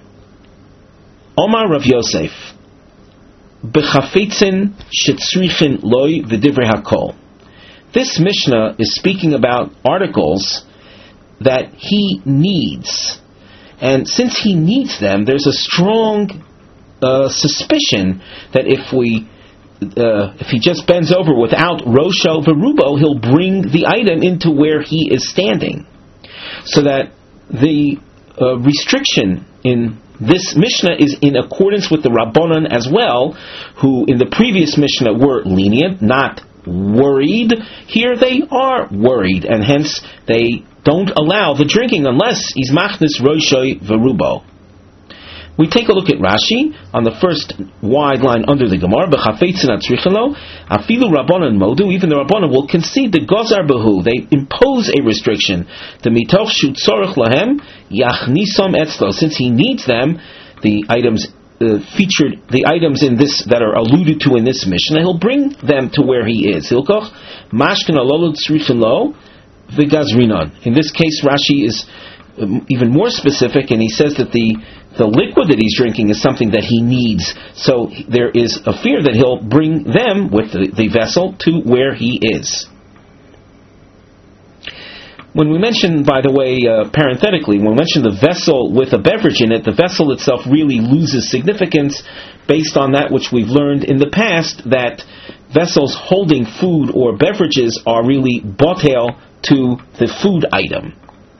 Omar Rav Yosef, B'chafetzin shetzrichin loy v'divrei hakol. This Mishnah is speaking about articles that he needs, and since he needs them, there's a strong uh, suspicion that if we, uh, if he just bends over without rosho v'rubo, he'll bring the item into where he is standing, so that the uh, restriction in this Mishnah is in accordance with the Rabbanan as well, who in the previous Mishnah were lenient, not worried. Here they are worried, and hence they don't allow the drinking unless he's machnis roshoi verubo. We take a look at Rashi on the first wide line under the Gemara. B'chafeitzin atzrichelo afilu Rabbanan modu. Even the Rabbanan will concede the gozar behu. They impose a restriction. The mitoch shu tzorich lahem yachnisom etzlo. Since he needs them, the items uh, featured, the items in this that are alluded to in this Mishnah, he'll bring them to where he is. Hilkoch mashkin alolu tzrichelo v'gazrinon. In this case, Rashi is um, even more specific, and he says that the The liquid that he's drinking is something that he needs, so there is a fear that he'll bring them with the, the vessel to where he is. When we mention, by the way, uh, parenthetically, when we mention the vessel with a beverage in it, the vessel itself really loses significance based on that which we've learned in the past, that vessels holding food or beverages are really botel to the food item.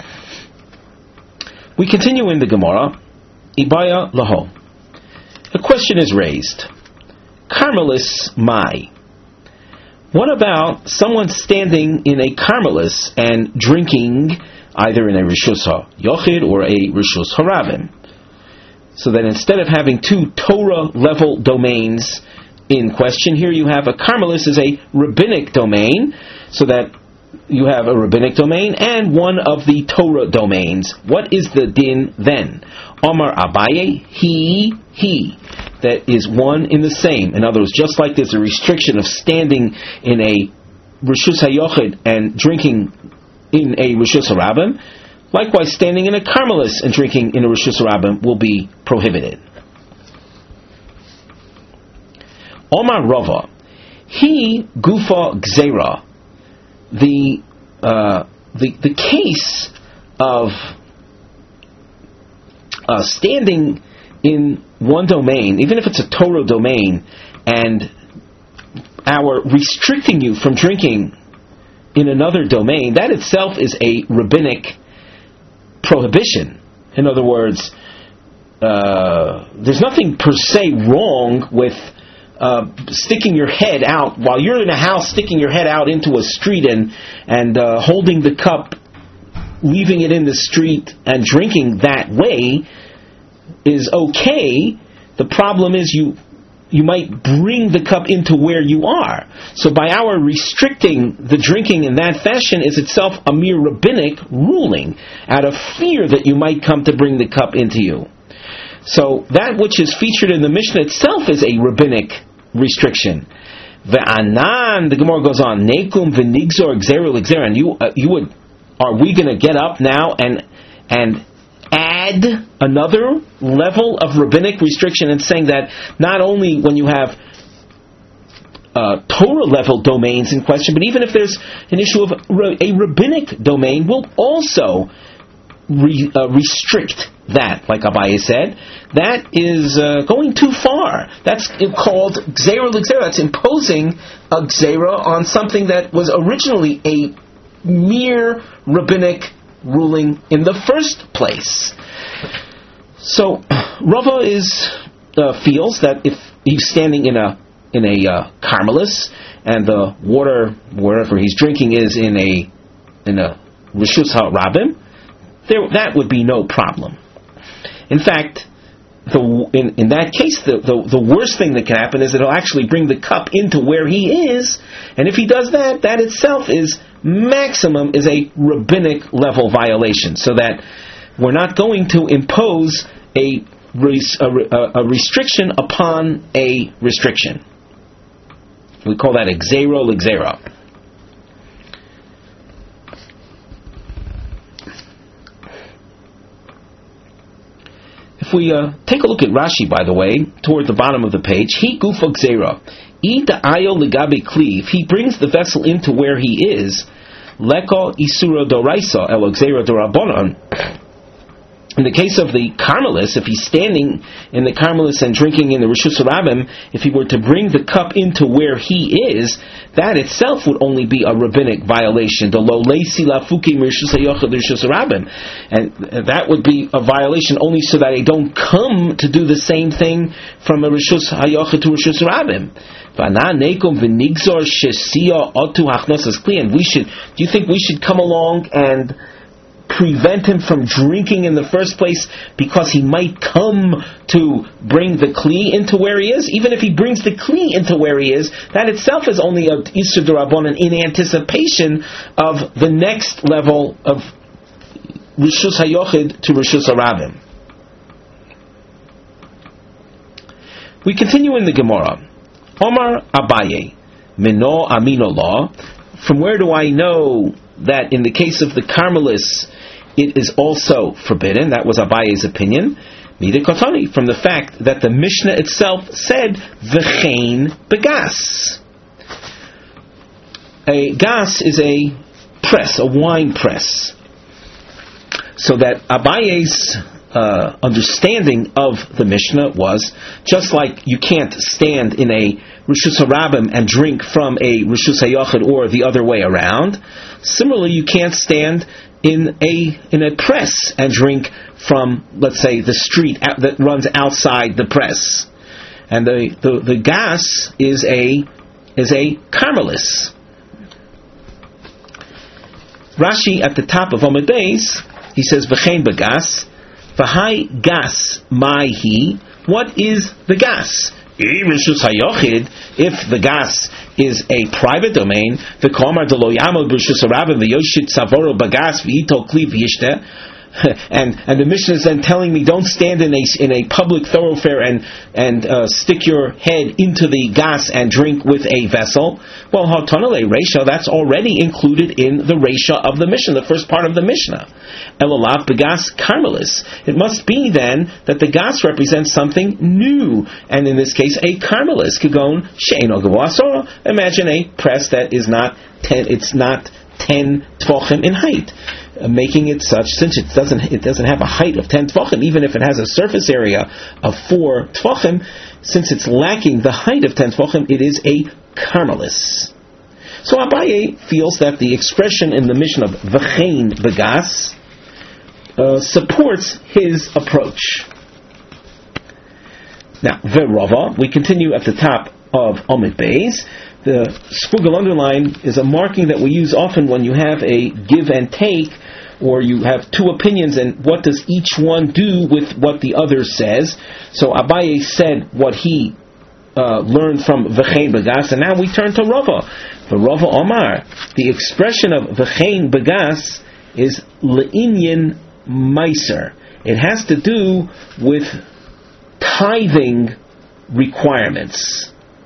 We continue in the Gemara. Ibaya laho. A question is raised. Carmelis mai. What about someone standing in a Carmelis and drinking either in a Rishus HaYochid or a Rishus HaRabim? So that instead of having two Torah-level domains in question, here you have a Carmelis is a rabbinic domain, so that you have a rabbinic domain and one of the Torah domains. What is the din then? Omar Abaye, he, he. That is one in the same. In other words, just like there's a restriction of standing in a Rishus HaYochid and drinking in a Rishus HaRabim, likewise standing in a Carmelis and drinking in a Rishus HaRabim will be prohibited. Omar Rava, he gufa gzeira. The, uh, the the case of uh, standing in one domain, even if it's a Torah domain, and our restricting you from drinking in another domain, that itself is a rabbinic prohibition. In other words, uh, there's nothing per se wrong with Uh, sticking your head out while you're in a house, sticking your head out into a street and and uh, holding the cup, leaving it in the street and drinking that way is okay. The problem is you you might bring the cup into where you are. So by our restricting the drinking in that fashion is itself a mere rabbinic ruling out of fear that you might come to bring the cup into you. So that which is featured in the Mishnah itself is a rabbinic restriction. Ve'anan, the Gemara goes on, nekum v'nigzor gzeru l'gzer, and you uh, you would, are we going to get up now and and add another level of rabbinic restriction and saying that not only when you have uh, Torah level domains in question, but even if there's an issue of a rabbinic domain, will also Re, uh, restrict that, like Abaye said, that is uh, going too far. That's called gzeira l'gzeira. That's imposing a gzeira on something that was originally a mere rabbinic ruling in the first place. So Rava is uh, feels that if he's standing in a in a uh, Carmelis and the water wherever he's drinking is in a in a Rishus HaRabim, There, that would be no problem. In fact, the, in, in that case, the, the, the worst thing that can happen is that it'll actually bring the cup into where he is, and if he does that, that itself is maximum is a rabbinic level violation, so that we're not going to impose a, a, a restriction upon a restriction. We call that a gzeira l'gzeira. If we uh, take a look at Rashi, by the way, toward the bottom of the page, he gufa gzeira, I da'ayo legabe kli, if he brings the vessel into where he is, leko isura doraisa elo gzeira dorabonon. In the case of the Carmelis, if he's standing in the Carmelis and drinking in the Rishus HaRabim, if he were to bring the cup into where he is, that itself would only be a rabbinic violation. And that would be a violation only so that they don't come to do the same thing from a Rishus HaYochid to Rishus HaRabim. And we should, do you think we should come along and prevent him from drinking in the first place because he might come to bring the kli into where he is? Even if he brings the kli into where he is, that itself is only a Isur D'Rabbanan in anticipation of the next level of Rishus HaYochid to Rishus HaRabim. We continue in the Gemara. Omar Abaye, Mino Amino Law. From where do I know that in the case of the Carmelis it is also forbidden? That was Abaye's opinion. Mida Kotani, from the fact that the Mishnah itself said V'chein begas. A gas is a press, a wine press. So that Abaye's uh, understanding of the Mishnah was, just like you can't stand in a Rishus Harabim and drink from a Rishus Hayachid or the other way around. Similarly, you can't stand in a in a press and drink from, let's say, the street out, that runs outside the press. And the, the, the gas is a is a Carmelis. Rashi at the top of Amud Beis, he says, V'chein begas, v'hai gas maihi. What is the gas? If the gas is a private domain, the Komar de lo yamod b'rishus harabim v'yoshit savoro bagas v'ito kli v'yishteh, and and the Mishnah is then telling me, don't stand in a in a public thoroughfare and and uh, stick your head into the gas and drink with a vessel. Well, hatanale reisha, that's already included in the reisha of the Mishnah, the first part of the Mishnah. Elolav begas carmelis. It must be then that the gas represents something new, and in this case, a carmelis. Kigon she'eno gavasora. Imagine a press that is not ten. It's not ten tefachim in height. Uh, making it such, since it doesn't it doesn't have a height of ten tefachim, even if it has a surface area of four tefachim, since it's lacking the height of ten tefachim, it is a carmelis. So Abaye feels that the expression in the Mishnah of v'chein begas uh, supports his approach. Now, v'rava, we continue at the top of Amud Beis. The squiggle underline is a marking that we use often when you have a give and take, or you have two opinions, and what does each one do with what the other says. So Abaye said what he uh, learned from V'chein Begas, and now we turn to Rava. The Rava Omar, the expression of V'chein Begas is Le'inyan Meiser. It has to do with tithing requirements.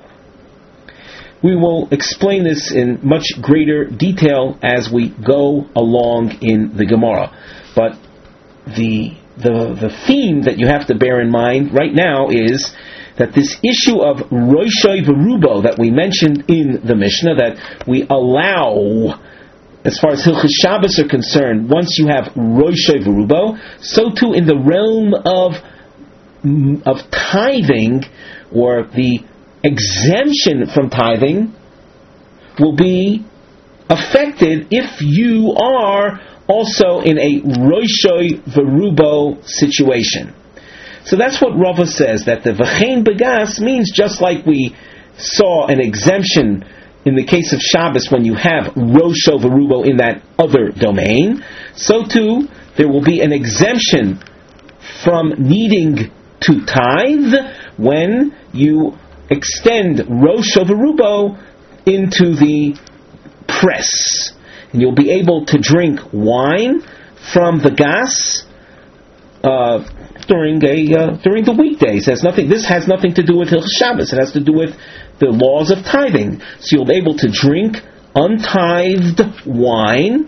We will explain this in much greater detail as we go along in the Gemara. But the, the the theme that you have to bear in mind right now is that this issue of Roshai Verubo that we mentioned in the Mishnah, that we allow, as far as Hilchos Shabbos are concerned, once you have Roshai Verubo, so too in the realm of of tithing, or the exemption from tithing, will be affected if you are also in a Roshai Verubo situation. So that's what Rava says, that the V'chein Begas means just like we saw an exemption in the case of Shabbos when you have Roshai Verubo in that other domain, so too there will be an exemption from needing to tithe when you extend Roshai Verubo into the press, and you'll be able to drink wine from the gas uh, during a uh, during the weekdays. It has nothing. This has nothing to do with Hilchos Shabbos. It has to do with the laws of tithing. So you'll be able to drink untithed wine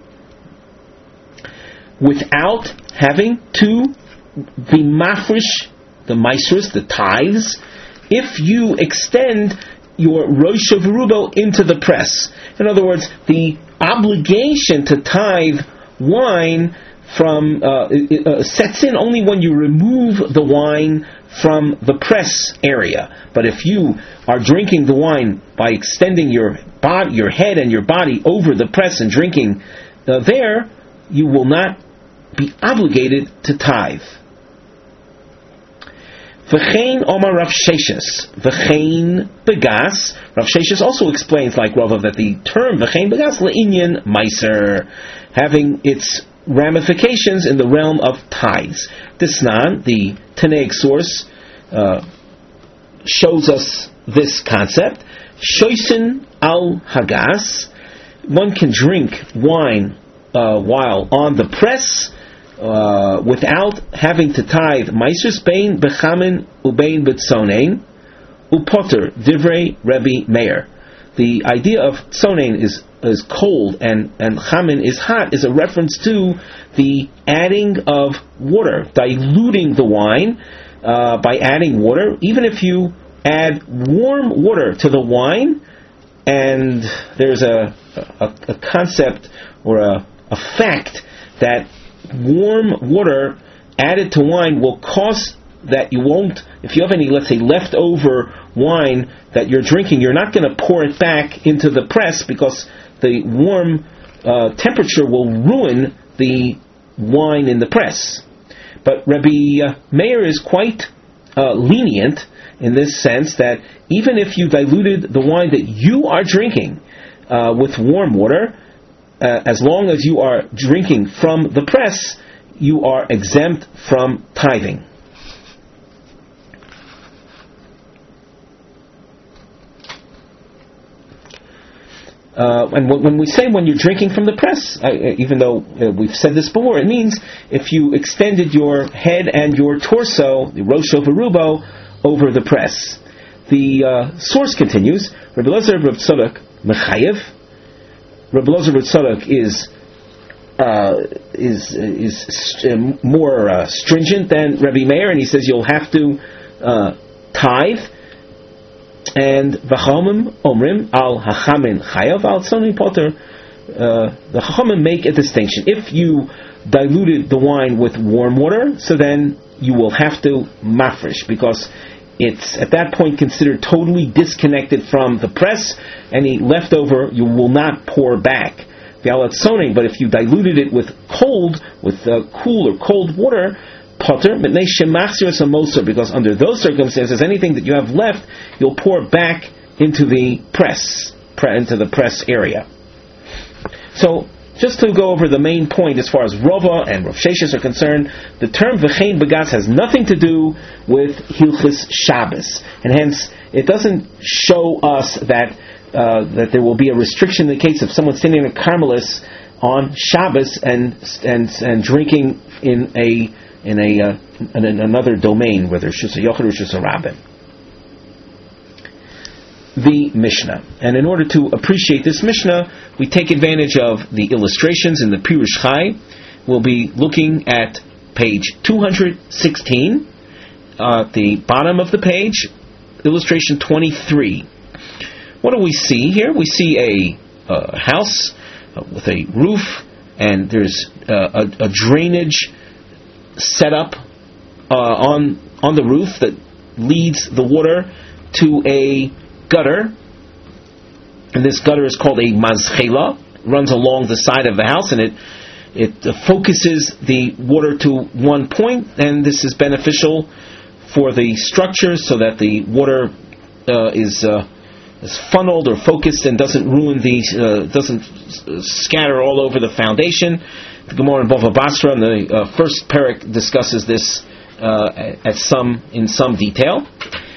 without having to be mafresh the maasros, the tithes, if you extend your Roshai Verubo into the press. In other words, the obligation to tithe wine from uh, uh, sets in only when you remove the wine from the press area. But if you are drinking the wine by extending your body, your head and your body over the press and drinking uh, there, you will not be obligated to tithe. V'chein Omar Rav Sheshes, V'chein Begas. Rav Sheshes also explains, like Rava, that the term V'chein Begas le'inyan meiser, having its ramifications in the realm of tithes. Disnan, the Tanaic source, uh, shows us this concept. Shoisen al Hagas, one can drink wine uh, while on the press, Uh, without having to tithe Meiser's Bein Bechamin Ubein Betzonein Upotter Divrei Rebbe Meir. The idea of Tzonein is is cold and, and Chamin is hot is a reference to the adding of water, diluting the wine uh, by adding water. Even if you add warm water to the wine, and there's a a, a concept or a, a fact that warm water added to wine will cause that you won't, if you have any, let's say, leftover wine that you're drinking, you're not going to pour it back into the press because the warm uh, temperature will ruin the wine in the press. But Rabbi Meir is quite uh, lenient in this sense that even if you diluted the wine that you are drinking uh, with warm water, uh, as long as you are drinking from the press, you are exempt from tithing. Uh, and w- when we say when you're drinking from the press, uh, even though uh, we've said this before, it means if you extended your head and your torso, the rosh overubo, over the press. The uh, source continues, Rabbi Elazar Rabbi Tzadok Mechayev. Rabbi Elazar Rabbi Tzadok is uh, is is st- more uh, stringent than Rabbi Meir, and he says you'll have to uh, tithe. And v'chamim omrim al hachamin chayav al tzoni poter. The chachamim make a distinction. If you diluted the wine with warm water, so then you will have to mafresh, because it's at that point considered totally disconnected from the press. Any leftover you will not pour back. But if you diluted it with cold, with uh, cool or cold water, potter, because under those circumstances, anything that you have left, you'll pour back into the press, into the press area. So, just to go over the main point as far as Rava and Rav Sheshes are concerned, the term V'chein Begatz has nothing to do with Hilchis Shabbos, and hence it doesn't show us that uh, that there will be a restriction in the case of someone standing in a Carmelis on Shabbos and and and drinking in a in a uh, in another domain, whether Shus HaYochid or Shus HaRabim. The Mishnah. And in order to appreciate this Mishnah, we take advantage of the illustrations in the Pirush Chai. We'll be looking at page two hundred sixteen, uh, at the bottom of the page, illustration twenty-three. What do we see here? We see a uh, house uh, with a roof, and there's uh, a, a drainage set up uh, on on the roof that leads the water to a gutter, and this gutter is called a mazchela. It runs along the side of the house, and it it uh, focuses the water to one point, and this is beneficial for the structure so that the water uh, is uh, is funneled or focused and doesn't ruin the uh, doesn't scatter all over the foundation. The Gemara in Bava Basra in the uh, first parak discusses this uh, at some in some detail.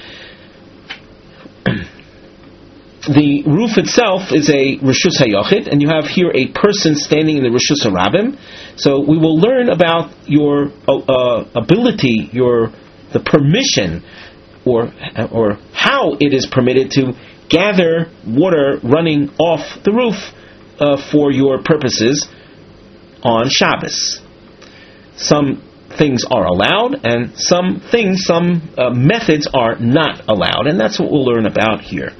The roof itself is a Rishus HaYochid, and you have here a person standing in the Rishus HaRabim. So we will learn about your uh, ability, your the permission, or or how it is permitted to gather water running off the roof uh, for your purposes on Shabbos. Some things are allowed, and some things, some uh, methods are not allowed, and that's what we'll learn about here.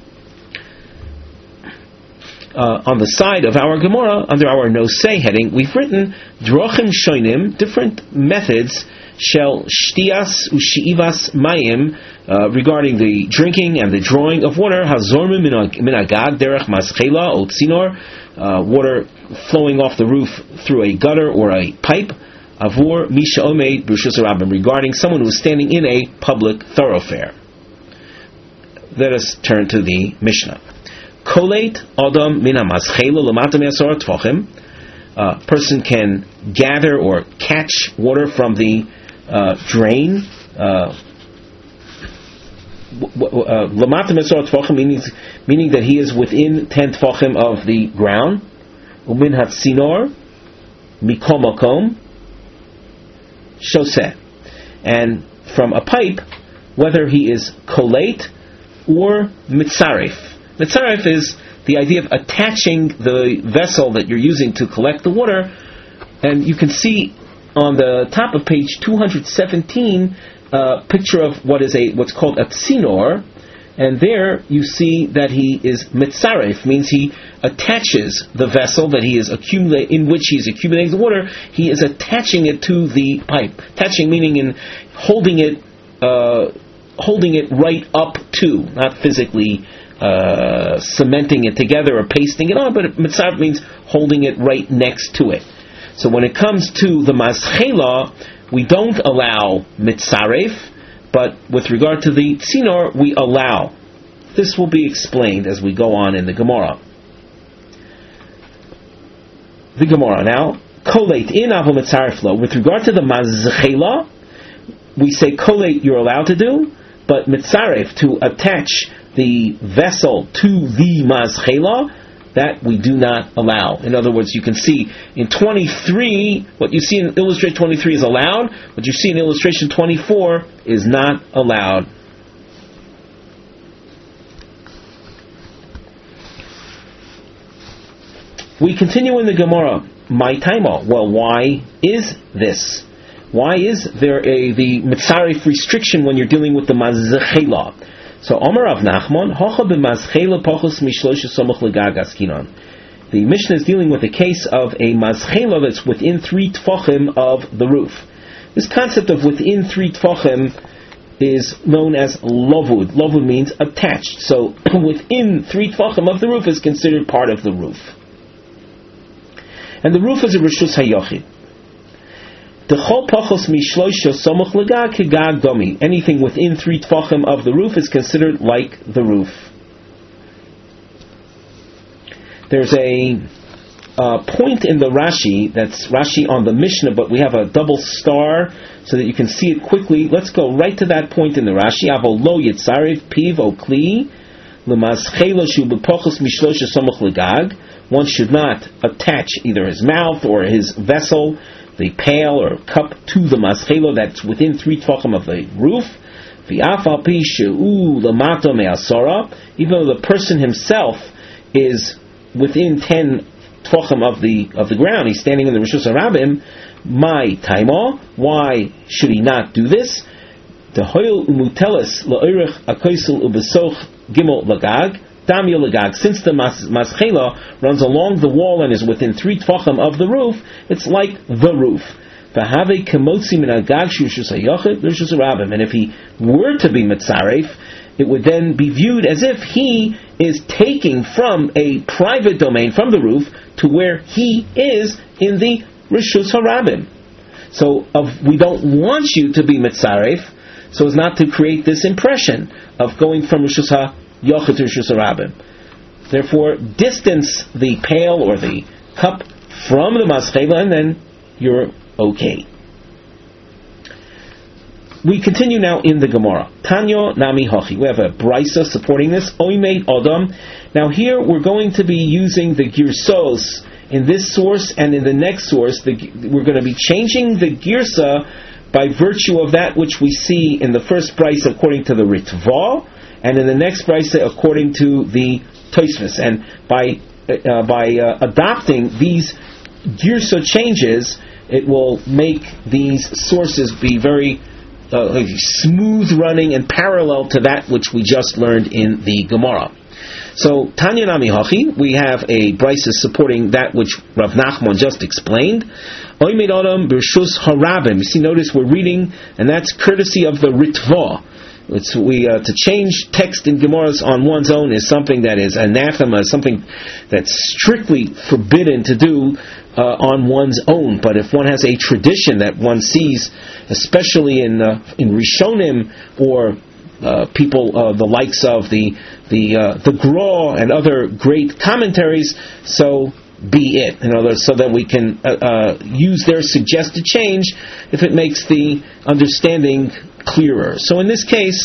Uh, on the side of our Gemara, under our Nosei heading, we've written Drochim Shoinim, different methods, Shel Shtias Ushiivas Mayim, uh, regarding the drinking and the drawing of water, Hazormim Minagag Derech Maschela Otzinor, uh, water flowing off the roof through a gutter or a pipe, Avur Misha Omeid B'Rishus HaRabim, regarding someone who is standing in a public thoroughfare. Let us turn to the Mishnah. Kolate Adam Mina Maschela Lamata Me'asor Tvachim. A person can gather or catch water from the uh, drain. Lamata Me'asor Tvachim means meaning that he is within ten Tvachim of the ground. Umin Hatzinor Mikom Makom Shoseh. And from a pipe, whether he is kolate or mitzaref. Mitzaref is the idea of attaching the vessel that you're using to collect the water, and you can see on the top of page two hundred seventeen a picture of what is a what's called a tzinor, and there you see that he is mitzaref, means he attaches the vessel that he is accumulate in which he is accumulating the water. He is attaching it to the pipe. Attaching meaning in holding it uh, holding it right up to, not physically uh, cementing it together or pasting it on, but mitzaref means holding it right next to it. So when it comes to the maschela, we don't allow mitzaref, but with regard to the tzinor, we allow. This will be explained as we go on in the Gemara. The Gemara now, kolate in avo mitzaref lo. With regard to the maschela, we say kolate you're allowed to do, but mitzaref, to attach the vessel to the maschela, that we do not allow. In other words, you can see in twenty-three, what you see in illustration twenty-three is allowed, what you see in illustration twenty-four is not allowed. We continue in the Gemara. My taimo. Well, why is this? Why is there a the mitzaref restriction when you're dealing with the mazchela? So, Omer Rav Nachman, hocha b'mazchela pochos mishlosh somoch legag askinon. The Mishnah is dealing with a case of a mazchela that's within three tfachim of the roof. This concept of within three tfachim is known as lovud. Lovud means attached. So, within three tfachim of the roof is considered part of the roof. And the roof is a reshus hayochid. Anything within three tfachim of the roof is considered like the roof. There's a uh, point in the Rashi, that's Rashi on the Mishnah, but we have a double star so that you can see it quickly. Let's go right to that point in the Rashi. Avo lo yitzarev piv o kli l'maschelo shu b'pochos mishlosh somoch legag. One should not attach either his mouth or his vessel, the pail or cup, to the maschelo that's within three tfachim of the roof. V'afal pi she'u lamato me'asora, even though the person himself is within ten tfachim of the of the ground, he's standing in the Rishus HaRabim. My taimo, why should he not do this? The hoil umutelis la'irich akoisel ubesoch gimel lagag. Since the mas- maschela runs along the wall and is within three tfachim of the roof, it's like the roof. And if he were to be mitzaref, it would then be viewed as if he is taking from a private domain, from the roof, to where he is in the Rishus HaRabim. So of, we don't want you to be mitzaref, so as not to create this impression of going from Rishus HaRabim Yochid to Rishus HaRabim. Therefore, distance the pail or the cup from the maschela, and then you're okay. We continue now in the Gemara. Tanyo Nami Hochi. We have a brisa supporting this. Oimeid Odom. Now here we're going to be using the girsos in this source and in the next source. The, we're going to be changing the girsa by virtue of that which we see in the first brisa according to the Ritva, and in the next brisa according to the Tosfos. And by uh, by uh, adopting these girsa changes, it will make these sources be very uh, smooth running and parallel to that which we just learned in the Gemara. So Tanya Nami Hachi, we have a brisa supporting that which Rav Nachman just explained. Oimed Adam B'Rishus HaRabim. You see, notice we're reading, and that's courtesy of the Ritva. It's we uh, to change text in Gemaras on one's own is something that is anathema, something that's strictly forbidden to do uh, on one's own. But if one has a tradition that one sees, especially in uh, in Rishonim or uh, people uh, the likes of the the uh, the Gra and other great commentaries, so be it. In other words, so that we can uh, uh, use their suggested change if it makes the understanding clearer. So in this case,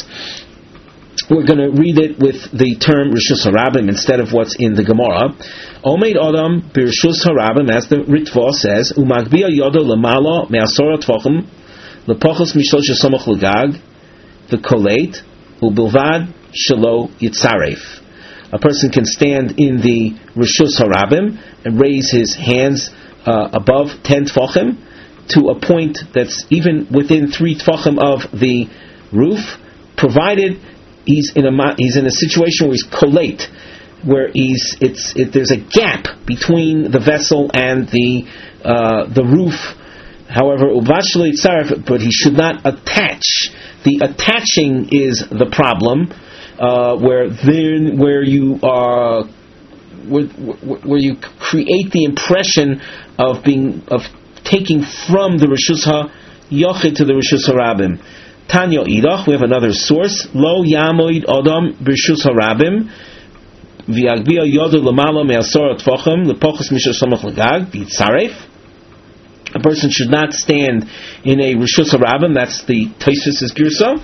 we're going to read it with the term Rishus HaRabim instead of what's in the Gemara. Omeid Adam B'Rishus HaRabim, as the Ritva says, Umagbia Yodo Lamala Me'asora Tvachim Lepochos Mishlosh Somoch Legag the Kolate Ubilvad Shelo Yitzaref. A person can stand in the Rishus HaRabim and raise his hands uh, above ten Tvachim to a point that's even within three tfachim of the roof, provided he's in a he's in a situation where he's kolate, where he's it's it, there's a gap between the vessel and the uh, the roof. However, but he should not attach the attaching is the problem, uh, where then where you are where, where you create the impression of being of taking from the Rishus HaYochid to the Rishus HaRabim. Tanya Idach, we have another source. Lo Yamoid Adam Rishus HaRabim V'Yagbia Yodu Lamalo Me'asor Tvachim Lepochus Mishas Samach L'Gag V'Yitzaref. A person should not stand in a Rishus HaRabim, that's the Tosfos' Girsa.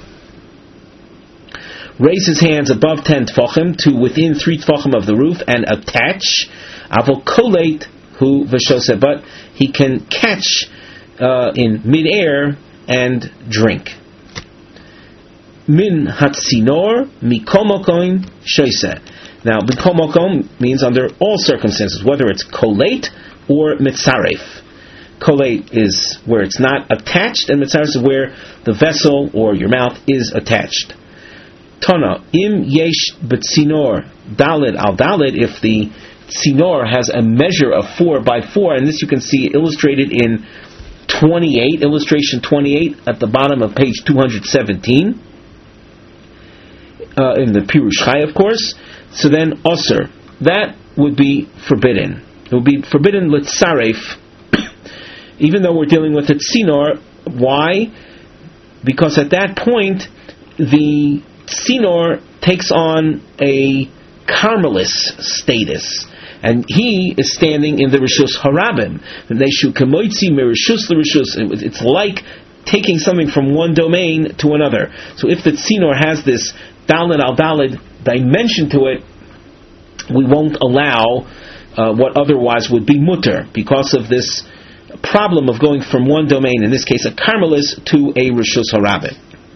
Raise his hands above ten Tvachim to within three Tvachim of the roof and attach. Avol Kolate Hu V'Shoseh, but he can catch uh, in midair and drink. Min Hatzinor Mikomokoin Shoseh. Now, Mikomokom means under all circumstances, whether it's Kolate or Mitzaref. Kolate is where it's not attached, and Mitzaref is where the vessel or your mouth is attached. Tana, im yesh b'tzinor dalid al dalid, if the tzinor has a measure of four by four, and this you can see illustrated in twenty-eight, illustration twenty-eight at the bottom of page two hundred seventeen, uh, in the Pirush Chai, of course. So then, osir, that would be forbidden. It would be forbidden litzaref, even though we're dealing with a tzinor. Why? Because at that point, the tzinor takes on a Carmelis status, and he is standing in the Rishus HaRabim. It's like taking something from one domain to another. So if the tzinor has this dalid al dalid dimension to it, we won't allow uh, what otherwise would be mutter, because of this problem of going from one domain, in this case a Carmelis, to a Rishus HaRabim.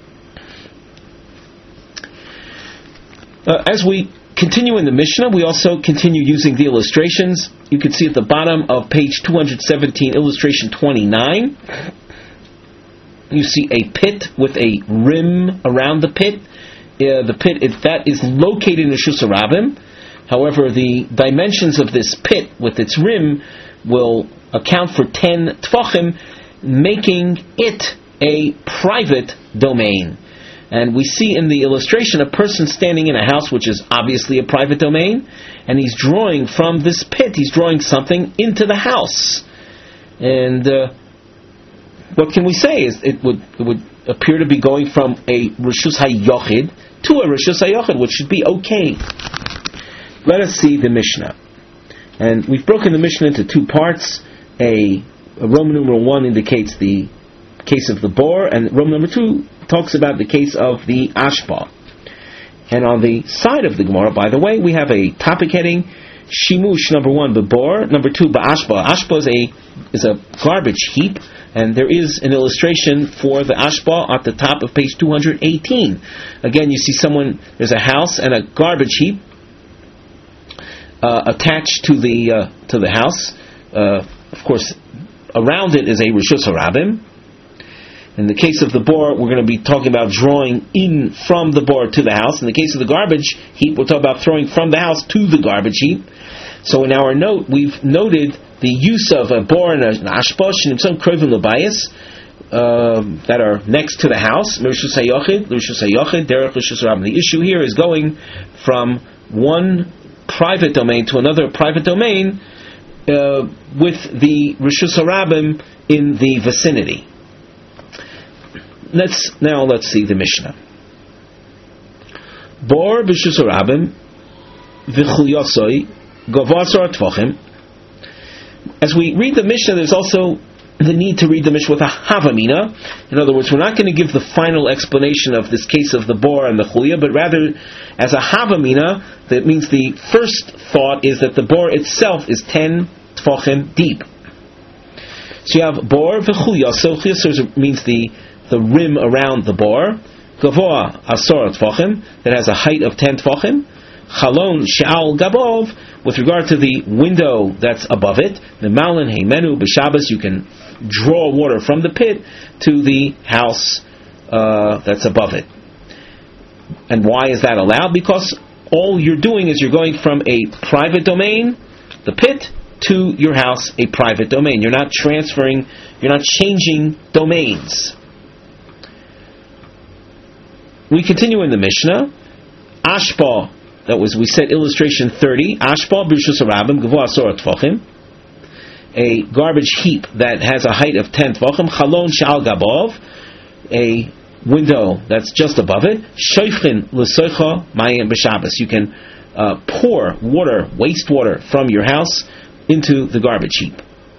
Uh, as we continue in the Mishnah, we also continue using the illustrations. You can see at the bottom of page two hundred seventeen, illustration twenty-nine, you see a pit with a rim around the pit. Uh, the pit, if that is located in Rishus HaRabim. However, the dimensions of this pit with its rim will account for ten Tvachim, making it a private domain. And we see in the illustration a person standing in a house which is obviously a private domain, and he's drawing from this pit, he's drawing something into the house. And uh, what can we say? Is it would it would appear to be going from a Rishus HaYochid to a Rishus HaYochid, which should be okay. Let us see the Mishnah. And we've broken the Mishnah into two parts. A, a Roman numeral one indicates the case of the bor, and Roman number two talks about the case of the ashba. And on the side of the Gemara, by the way, we have a topic heading, Shimush number one, bor, number two, ba'ashba. Ashba is a, is a garbage heap, and there is an illustration for the ashba at the top of page two hundred eighteen. Again, you see someone, there's a house and a garbage heap uh, attached to the uh, to the house. Uh, of course, around it is a Rishus HaRabim. In the case of the bor, we're going to be talking about drawing in from the bor to the house. In the case of the garbage heap, we'll talk about throwing from the house to the garbage heap. So in our note, we've noted the use of a bor and an ashba, and some krovim l'bayis, um, that are next to the house. Rishus HaYochid, Rishus HaYochid, derech Rishus HaRabim. The issue here is going from one private domain to another private domain uh, with the Rishus HaRabim in the vicinity. Let's now let's see the Mishnah. Bor b'Rishus HaRabim v'chul gavasar tvachim. As we read the Mishnah, there's also the need to read the Mishnah with a havamina. In other words, we're not going to give the final explanation of this case of the bor and the chulya, but rather as a havamina, that means the first thought is that the bor itself is ten tvachim deep. So you have bor v'chulya. So chulya means the the rim around the bor. Gavoa asor tvachim, that has a height of ten tvachim. Chalon she'al gabov, with regard to the window that's above it. The malin heimenu b'Shabbos, you can draw water from the pit to the house uh, that's above it. And why is that allowed? Because all you're doing is you're going from a private domain, the pit, to your house, a private domain. You're not transferring, you're not changing domains. we continue in the Mishnah. Ashpa, that was, we said illustration thirty. Ashpa b'rishus harabim gavua asora tvachim. A garbage heap that has a height of ten tvachim. Chalon shal gabov. A window that's just above it. Shoifchin l'soicha mayim b'Shabbos. You can uh, pour water, wastewater from your house into the garbage heap.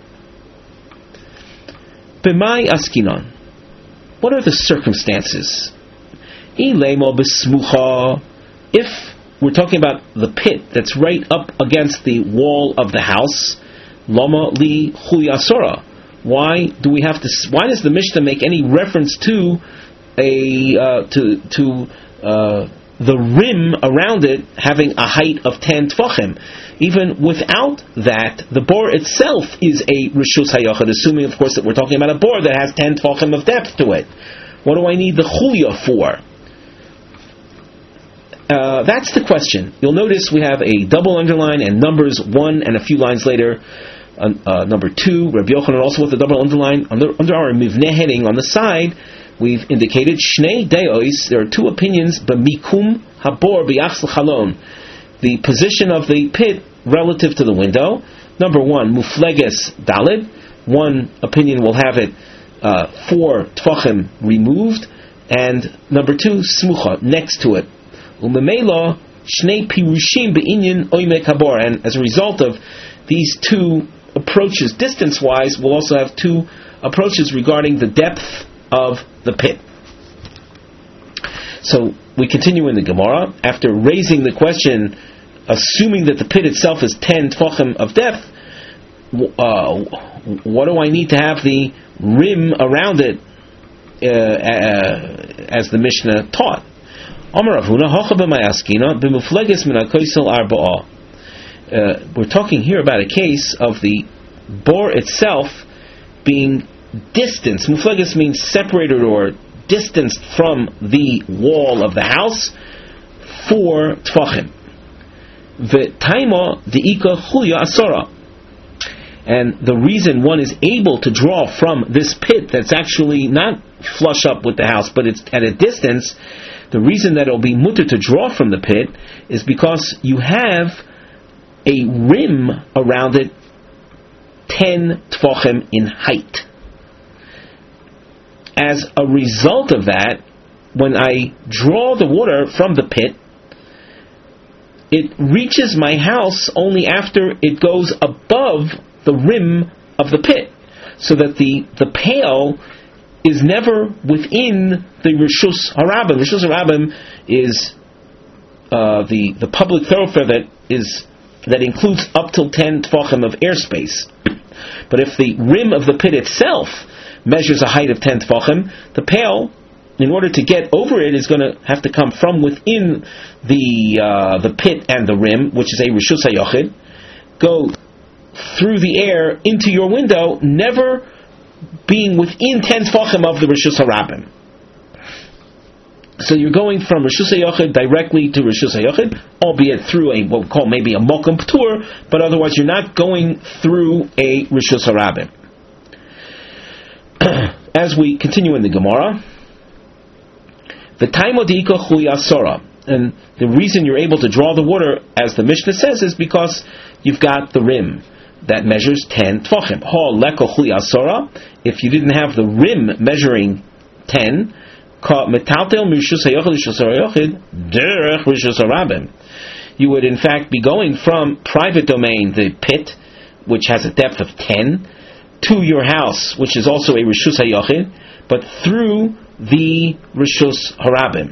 B'mai askinon. What are the circumstances? Ilemo b'smucha. If we're talking about the pit that's right up against the wall of the house, lama li huyasora. Why do we have to? Why does the Mishnah make any reference to a uh, to to uh, the rim around it having a height of ten tfachim? Even without that, the bore itself is a rishus hayachid, assuming, of course, that we're talking about a bore that has ten tfachim of depth to it. What do I need the chuya for? Uh, that's the question. You'll notice we have a double underline and numbers one and a few lines later. Uh, uh, number two, Rabbi Yochanan also with the double underline. Under, under our mivneh heading on the side, we've indicated Shnei Deos. There are two opinions. B'mikum habor b'yachs l'chalon. The position of the pit relative to the window. Number one, mufleges dalid. One opinion will have it uh, four tfachim removed, and number two, smucha, next to it. Umemela shnei pirushim be'inyan oimek habor. And as a result of these two approaches distance-wise, we'll also have two approaches regarding the depth of the pit. So we continue in the Gemara. After raising the question, assuming that the pit itself is ten tfachim of depth, uh, what do I need to have the rim around it uh, uh, as the Mishnah taught? Amar Ravuna, Hocha b'mayaskina b'mufleges min ha'koisel arba'ah. Uh, we're talking here about a case of the bore itself being distanced. Mufleges means separated or distanced from the wall of the house four tfachim. V'taima de'ika chuya asora. And the reason one is able to draw from this pit that's actually not flush up with the house, but it's at a distance, the reason that it'll be mutter to draw from the pit is because you have a rim around it ten tfachim in height. As a result of that, when I draw the water from the pit, it reaches my house only after it goes above the rim of the pit, so that the, the pail is never within the Rishus Harabim. Rishus Harabim is uh, the the public thoroughfare that is that includes up till ten tfachim of airspace. But if the rim of the pit itself measures a height of ten tfachim, the pail, in order to get over it, is going to have to come from within the uh, the pit and the rim, which is a Rishus HaYochid, go through the air into your window, never being within ten tfachim of the Rishus HaRabim. So you're going from Rishus HaYochid directly to Rishus HaYochid, albeit through a, what we call maybe a Mokum P'tur, but otherwise you're not going through a Rishus HaRabim. As we continue in the Gemara, the Taimo Deika Chuy Asora, and the reason you're able to draw the water, as the Mishnah says, is because you've got the rim that measures ten tfachim. Ha leko chuy asora. If you didn't have the rim measuring ten, you would in fact be going from private domain, the pit, which has a depth of ten, to your house, which is also a Rishus HaYochid, but through the Rishus Harabim.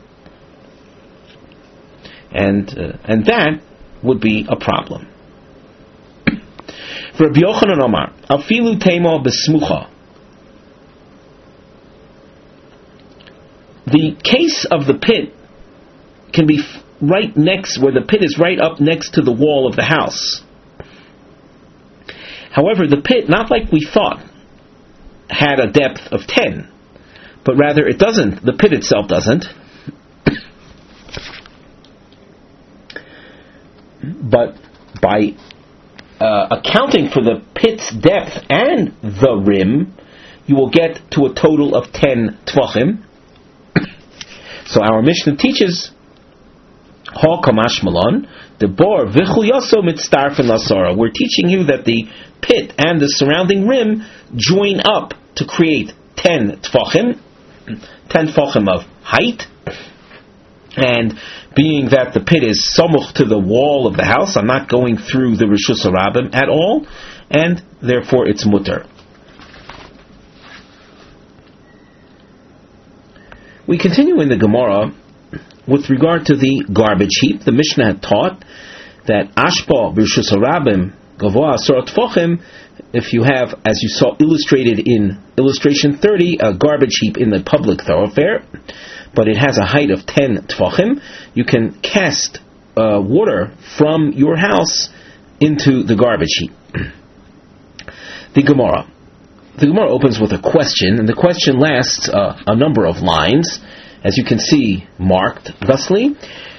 And, uh, and that would be a problem. For Rabbi Yochanan Omar, Afilu Teima Besmucha. The case of the pit can be f- right next, where the pit is right up next to the wall of the house. However, the pit, not like we thought, had a depth of ten, but rather it doesn't. The pit itself doesn't. But by uh, accounting for the pit's depth and the rim, you will get to a total of ten tvachim. So our Mishnah teaches, Ha kamash malon, the bor v'chul yaso mitztarfen lasara. We're teaching you that the pit and the surrounding rim join up to create ten tfachim, ten tfachim of height. And being that the pit is samuch to the wall of the house, I'm not going through the Rishus HaRabim at all, and therefore it's mutter. We continue in the Gemara with regard to the garbage heap. The Mishnah had taught that ashpa Rishus HaRabim gavoa asar tfachim, if you have, as you saw illustrated in illustration thirty, a garbage heap in the public thoroughfare, but it has a height of ten tfachim, you can cast uh, water from your house into the garbage heap. The Gemara. The Gemara opens with a question, and the question lasts uh, a number of lines, as you can see marked thusly.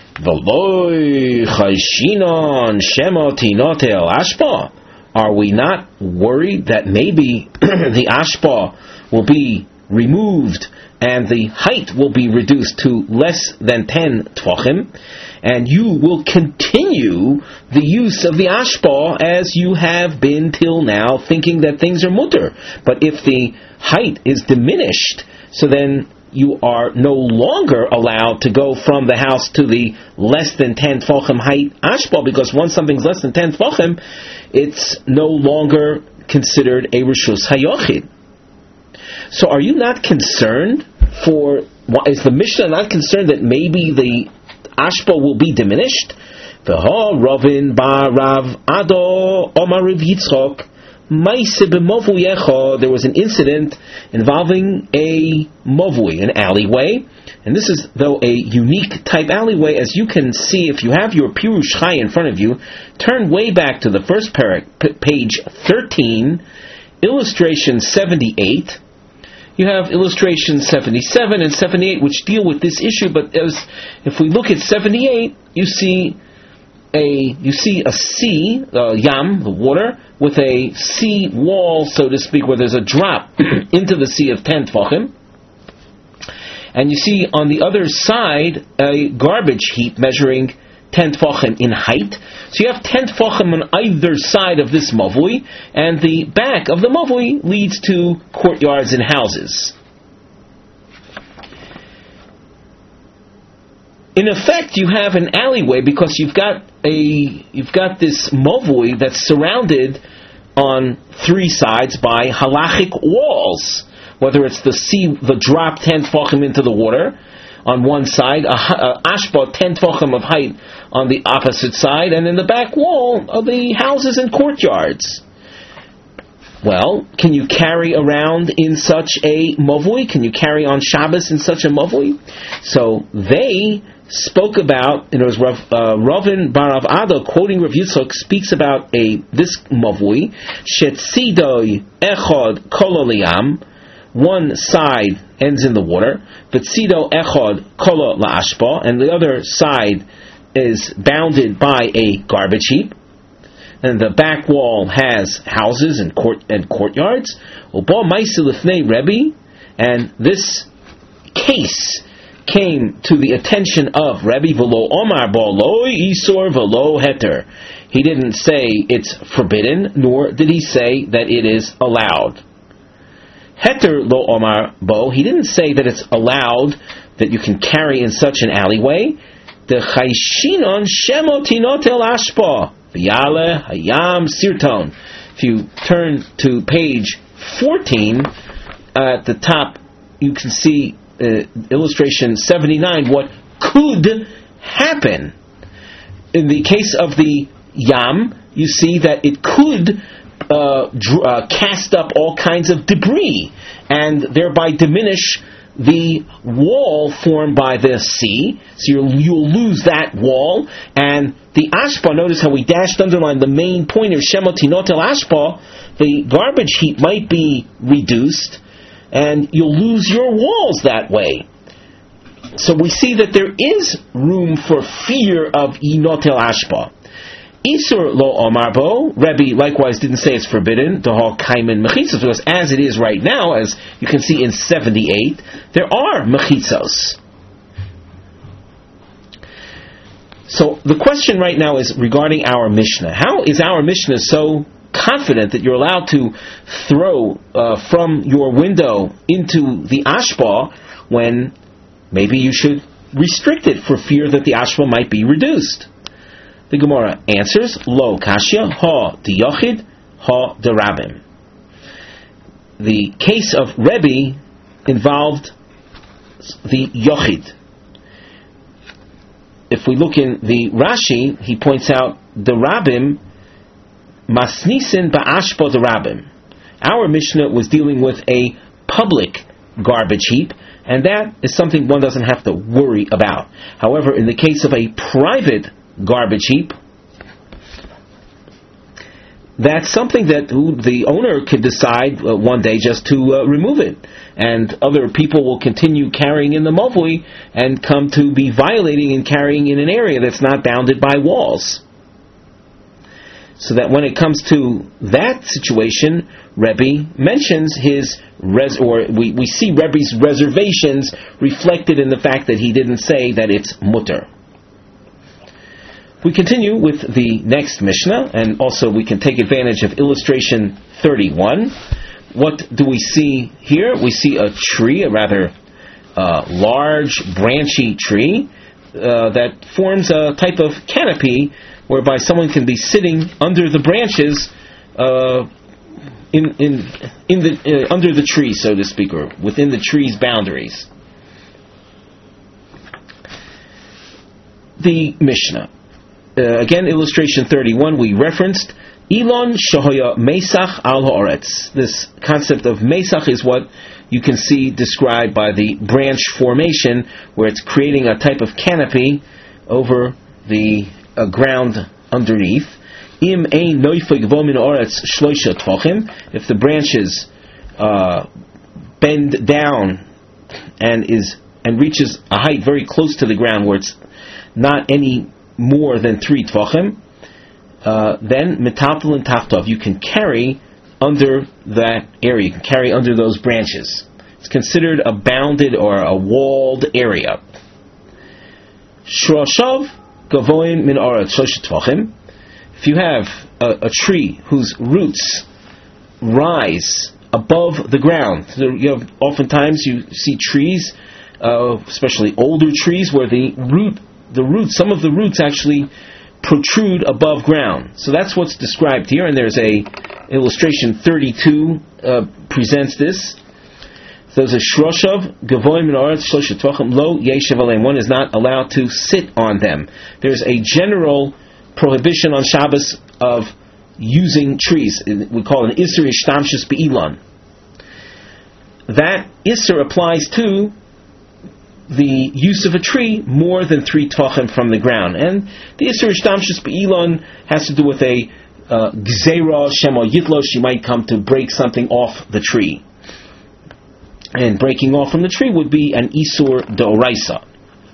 V'loi chayshinon shema tinotel ashpa. Are we not worried that maybe the ashpa will be removed and the height will be reduced to less than ten tfachim, and you will continue the use of the ashpa as you have been till now, thinking that things are mutter. But if the height is diminished, so then you are no longer allowed to go from the house to the less than ten tfachim height ashpa, because once something's less than ten tfachim, it's no longer considered a rishus hayochid. So are you not concerned for, is the Mishnah not concerned that maybe the ashpa will be diminished? V'ha Ravin ba Rav Ado Omar Rav Yitzchok Maise b'movuyecha. There was an incident involving a movui, an alleyway, and this is though a unique type alleyway, as you can see if you have your Pirush Chai in front of you. Turn way back to the first parak, p- page thirteen, illustration seventy-eight. You have illustrations seventy-seven and seventy-eight which deal with this issue, but as, if we look at seventy-eight, you see a you see a sea, uh, yam, the water, with a sea wall, so to speak, where there's a drop into the sea of ten tfachim, and you see on the other side a garbage heap measuring ten tfachim in height. So you have ten tfachim on either side of this mavui, and the back of the mavui leads to courtyards and houses. In effect, you have an alleyway because you've got a you've got this mavui that's surrounded on three sides by halachic walls. Whether it's the sea, the drop ten tfachim into the water on one side, a, a ashpa ten tfachim of height on the opposite side, and in the back wall of the houses and courtyards. Well, can you carry around in such a mavui? Can you carry on Shabbos in such a mavui? So they spoke about, and it was Rav, uh, Ravin Barav Ada, quoting Rav Yitzchok, speaks about a this mavui, shetzidoi echad kololiyam, one side ends in the water, v'tzido echad kolo la'ashpa, and the other side is bounded by a garbage heap, and the back wall has houses and court and courtyards. Uba ma'aseh lifnei Rebbe, and this case came to the attention of Rebbe. V'lo omar bo lo isur v'lo heter. He didn't say it's forbidden, nor did he say that it is allowed. Heter lo omar bo. He didn't say that it's allowed, that you can carry in such an alleyway. The chayshinon shemo tinotel ashpa v'yale hayam sirton. If you turn to page fourteen, uh, at the top, you can see uh, illustration seventy-nine. What could happen in the case of the yam? You see that it could uh, dr- uh, cast up all kinds of debris and thereby diminish the wall formed by the sea, so you'll, you'll lose that wall, and the ashpa, notice how we dashed underline the main pointer, shemo tinotel ashpa, the garbage heap might be reduced, and you'll lose your walls that way. So we see that there is room for fear of inotel ashpa. Isur lo omar bo, Rebbe likewise didn't say it's forbidden to haul kaimen mechitzos, because as it is right now, as you can see in seventy-eight, there are mechitzos. So the question right now is regarding our Mishnah. How is our Mishnah so confident that you're allowed to throw uh, from your window into the ashba when maybe you should restrict it for fear that the ashba might be reduced? The Gemara answers, Lo kashya ha diyochid ha derabim. The case of Rebbe involved the yochid. If we look in the Rashi, he points out the Rabbim masnisin ba'ashba the Rabbim. Our Mishnah was dealing with a public garbage heap, and that is something one doesn't have to worry about. However, in the case of a private garbage heap, that's something that the owner could decide uh, one day just to uh, remove it. And other people will continue carrying in the mavui and come to be violating and carrying in an area that's not bounded by walls. So that when it comes to that situation, Rebbe mentions his, res- or we, we see Rebbe's reservations reflected in the fact that he didn't say that it's mutter. We continue with the next Mishnah, and also we can take advantage of illustration thirty-one. What do we see here? We see a tree, a rather uh, large, branchy tree uh, that forms a type of canopy whereby someone can be sitting under the branches, uh, in in in the uh, under the tree, so to speak, or within the tree's boundaries. The Mishnah. Uh, again, illustration thirty-one, we referenced Elon Shahoya Mesach al Haaretz. This concept of Mesach is what you can see described by the branch formation, where it's creating a type of canopy over the uh, ground underneath. Im ein noifig vo min haaretz shloisha tfachim. If the branches uh, bend down and is and reaches a height very close to the ground, where it's not any more than three tvachim, uh, then metatl and tachtov, you can carry under that area. You can carry under those branches. It's considered a bounded or a walled area. Shroshav gavoin min aretz shlosh tvachim. If you have a, a tree whose roots rise above the ground, so you have oftentimes you see trees, uh, especially older trees, where the root The roots, some of the roots actually protrude above ground. So that's what's described here, and there's a illustration thirty-two uh, presents this. There's a shroshav gavoim min haaretz shlosha tvachim lo yeshev aleim. One is not allowed to sit on them. There's a general prohibition on Shabbos of using trees. We call it an isur ishtamshus be'ilan. That isur applies to the use of a tree more than three tvachim from the ground. And the Isur Ishtamshus Be'ilon has to do with a Gzeira Shema Yitlosh. You might come to break something off the tree. And breaking off from the tree would be an Isur D'Oraisa.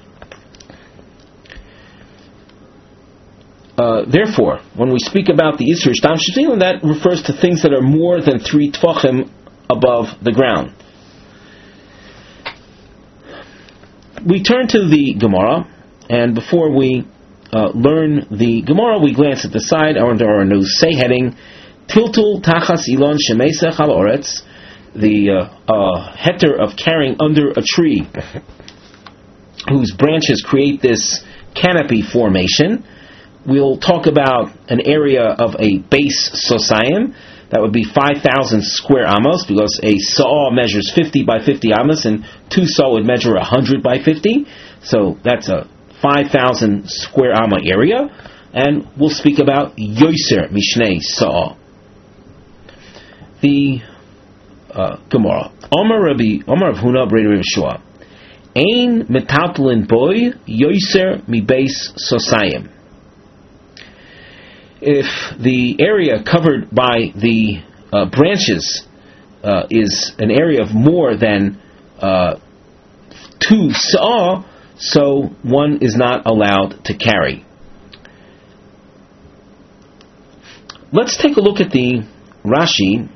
Uh, therefore, when we speak about the Isur Ishtamshus Be'ilon, that refers to things that are more than three tvachim above the ground. We turn to the Gemara, and before we uh, learn the Gemara, we glance at the side under our new say heading, Tiltul Tachas Ilon Shemesech Al Oretz, the uh, uh, heter of carrying under a tree whose branches create this canopy formation. We'll talk about an area of a base sosayim. That would be five thousand square amos, because a saw measures fifty by fifty amos, and two saw would measure one hundred by fifty. So that's a five thousand square amma area. And we'll speak about yoser mishnei saw. The uh, Gemara. Omar Rabbi, Omar Rav Huna Brei Rav Shua. Ein metatlin boy yoser mi base sosayim. If the area covered by the uh, branches uh, is an area of more than uh, two saw, so one is not allowed to carry. Let's take a look at the Rashi.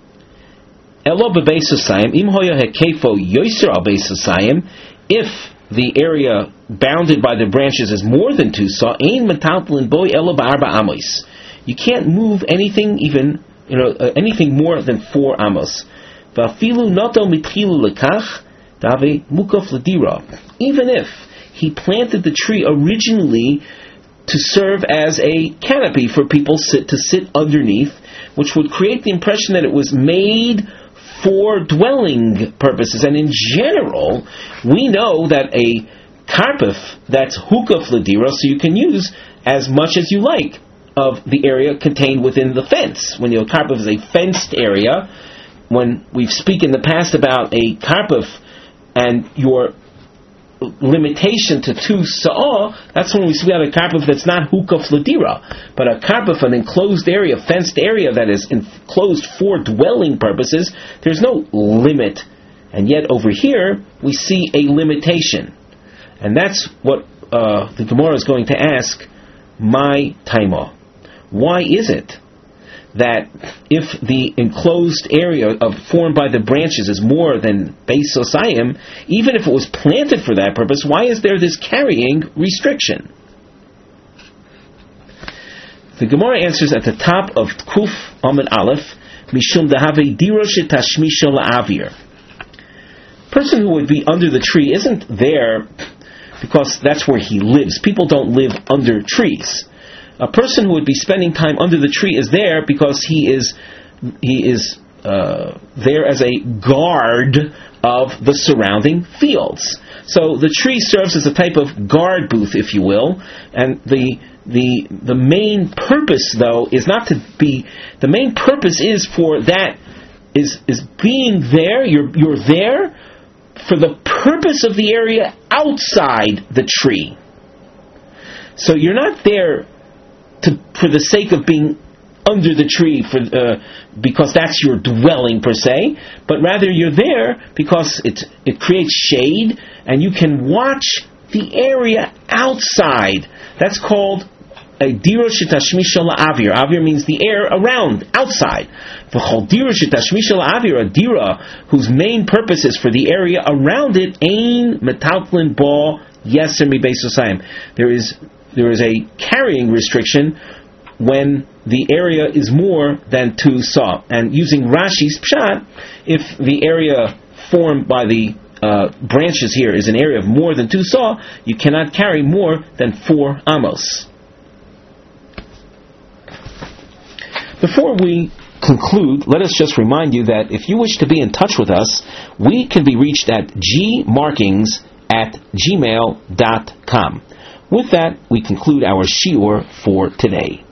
Elo bebeis sosayim im hoya hekefo yoser al beis sosayim. If the area bounded by the branches is more than two saw, ein metaltlin boy elo ba'arba amos. You can't move anything even, you know, uh, anything more than four amos. Va'afilu noto mitchilu lekach dave mukaf ledira. Even if he planted the tree originally to serve as a canopy for people sit, to sit underneath, which would create the impression that it was made for dwelling purposes. And in general, we know that a karpef, that's hukaf ledira, so you can use as much as you like of the area contained within the fence. When your karpef is a fenced area, when we speak in the past about a karpef and your limitation to two sa'ah, that's when we speak about a karpef that's not hukaf ledira, but a karpef, an enclosed area, fenced area that is enclosed for dwelling purposes, there's no limit. And yet over here, we see a limitation. And that's what uh, the Gemara is going to ask, my taima. Why is it that if the enclosed area of, formed by the branches is more than Beis Osayim, even if it was planted for that purpose, why is there this carrying restriction? The Gemara answers at the top of Kuf Amud Aleph, Mishum dehave dira shetashmisha la'avir. Person who would be under the tree isn't there because that's where he lives. People don't live under trees. A person who would be spending time under the tree is there because he is he is uh, there as a guard of the surrounding fields. So the tree serves as a type of guard booth, if you will, and the the the main purpose, though, is not to be. The main purpose is for that is is being there. You're you're there for the purpose of the area outside the tree. So you're not there to, for the sake of being under the tree, for uh, because that's your dwelling per se, but rather you're there because it it creates shade and you can watch the area outside. That's called a dira shetashmisha la'avir. Avir means the air around, outside. V'chol dira shetashmisha la'avir, a dira whose main purpose is for the area around it, ein metaltlin ba yeser mi beis osayim. There is there is a carrying restriction when the area is more than two saw. And using Rashi's pshat, if the area formed by the uh, branches here is an area of more than two saw, you cannot carry more than four amos. Before we conclude, let us just remind you that if you wish to be in touch with us, we can be reached at gmarkings at gmail dot com. With that, we conclude our shiur for today.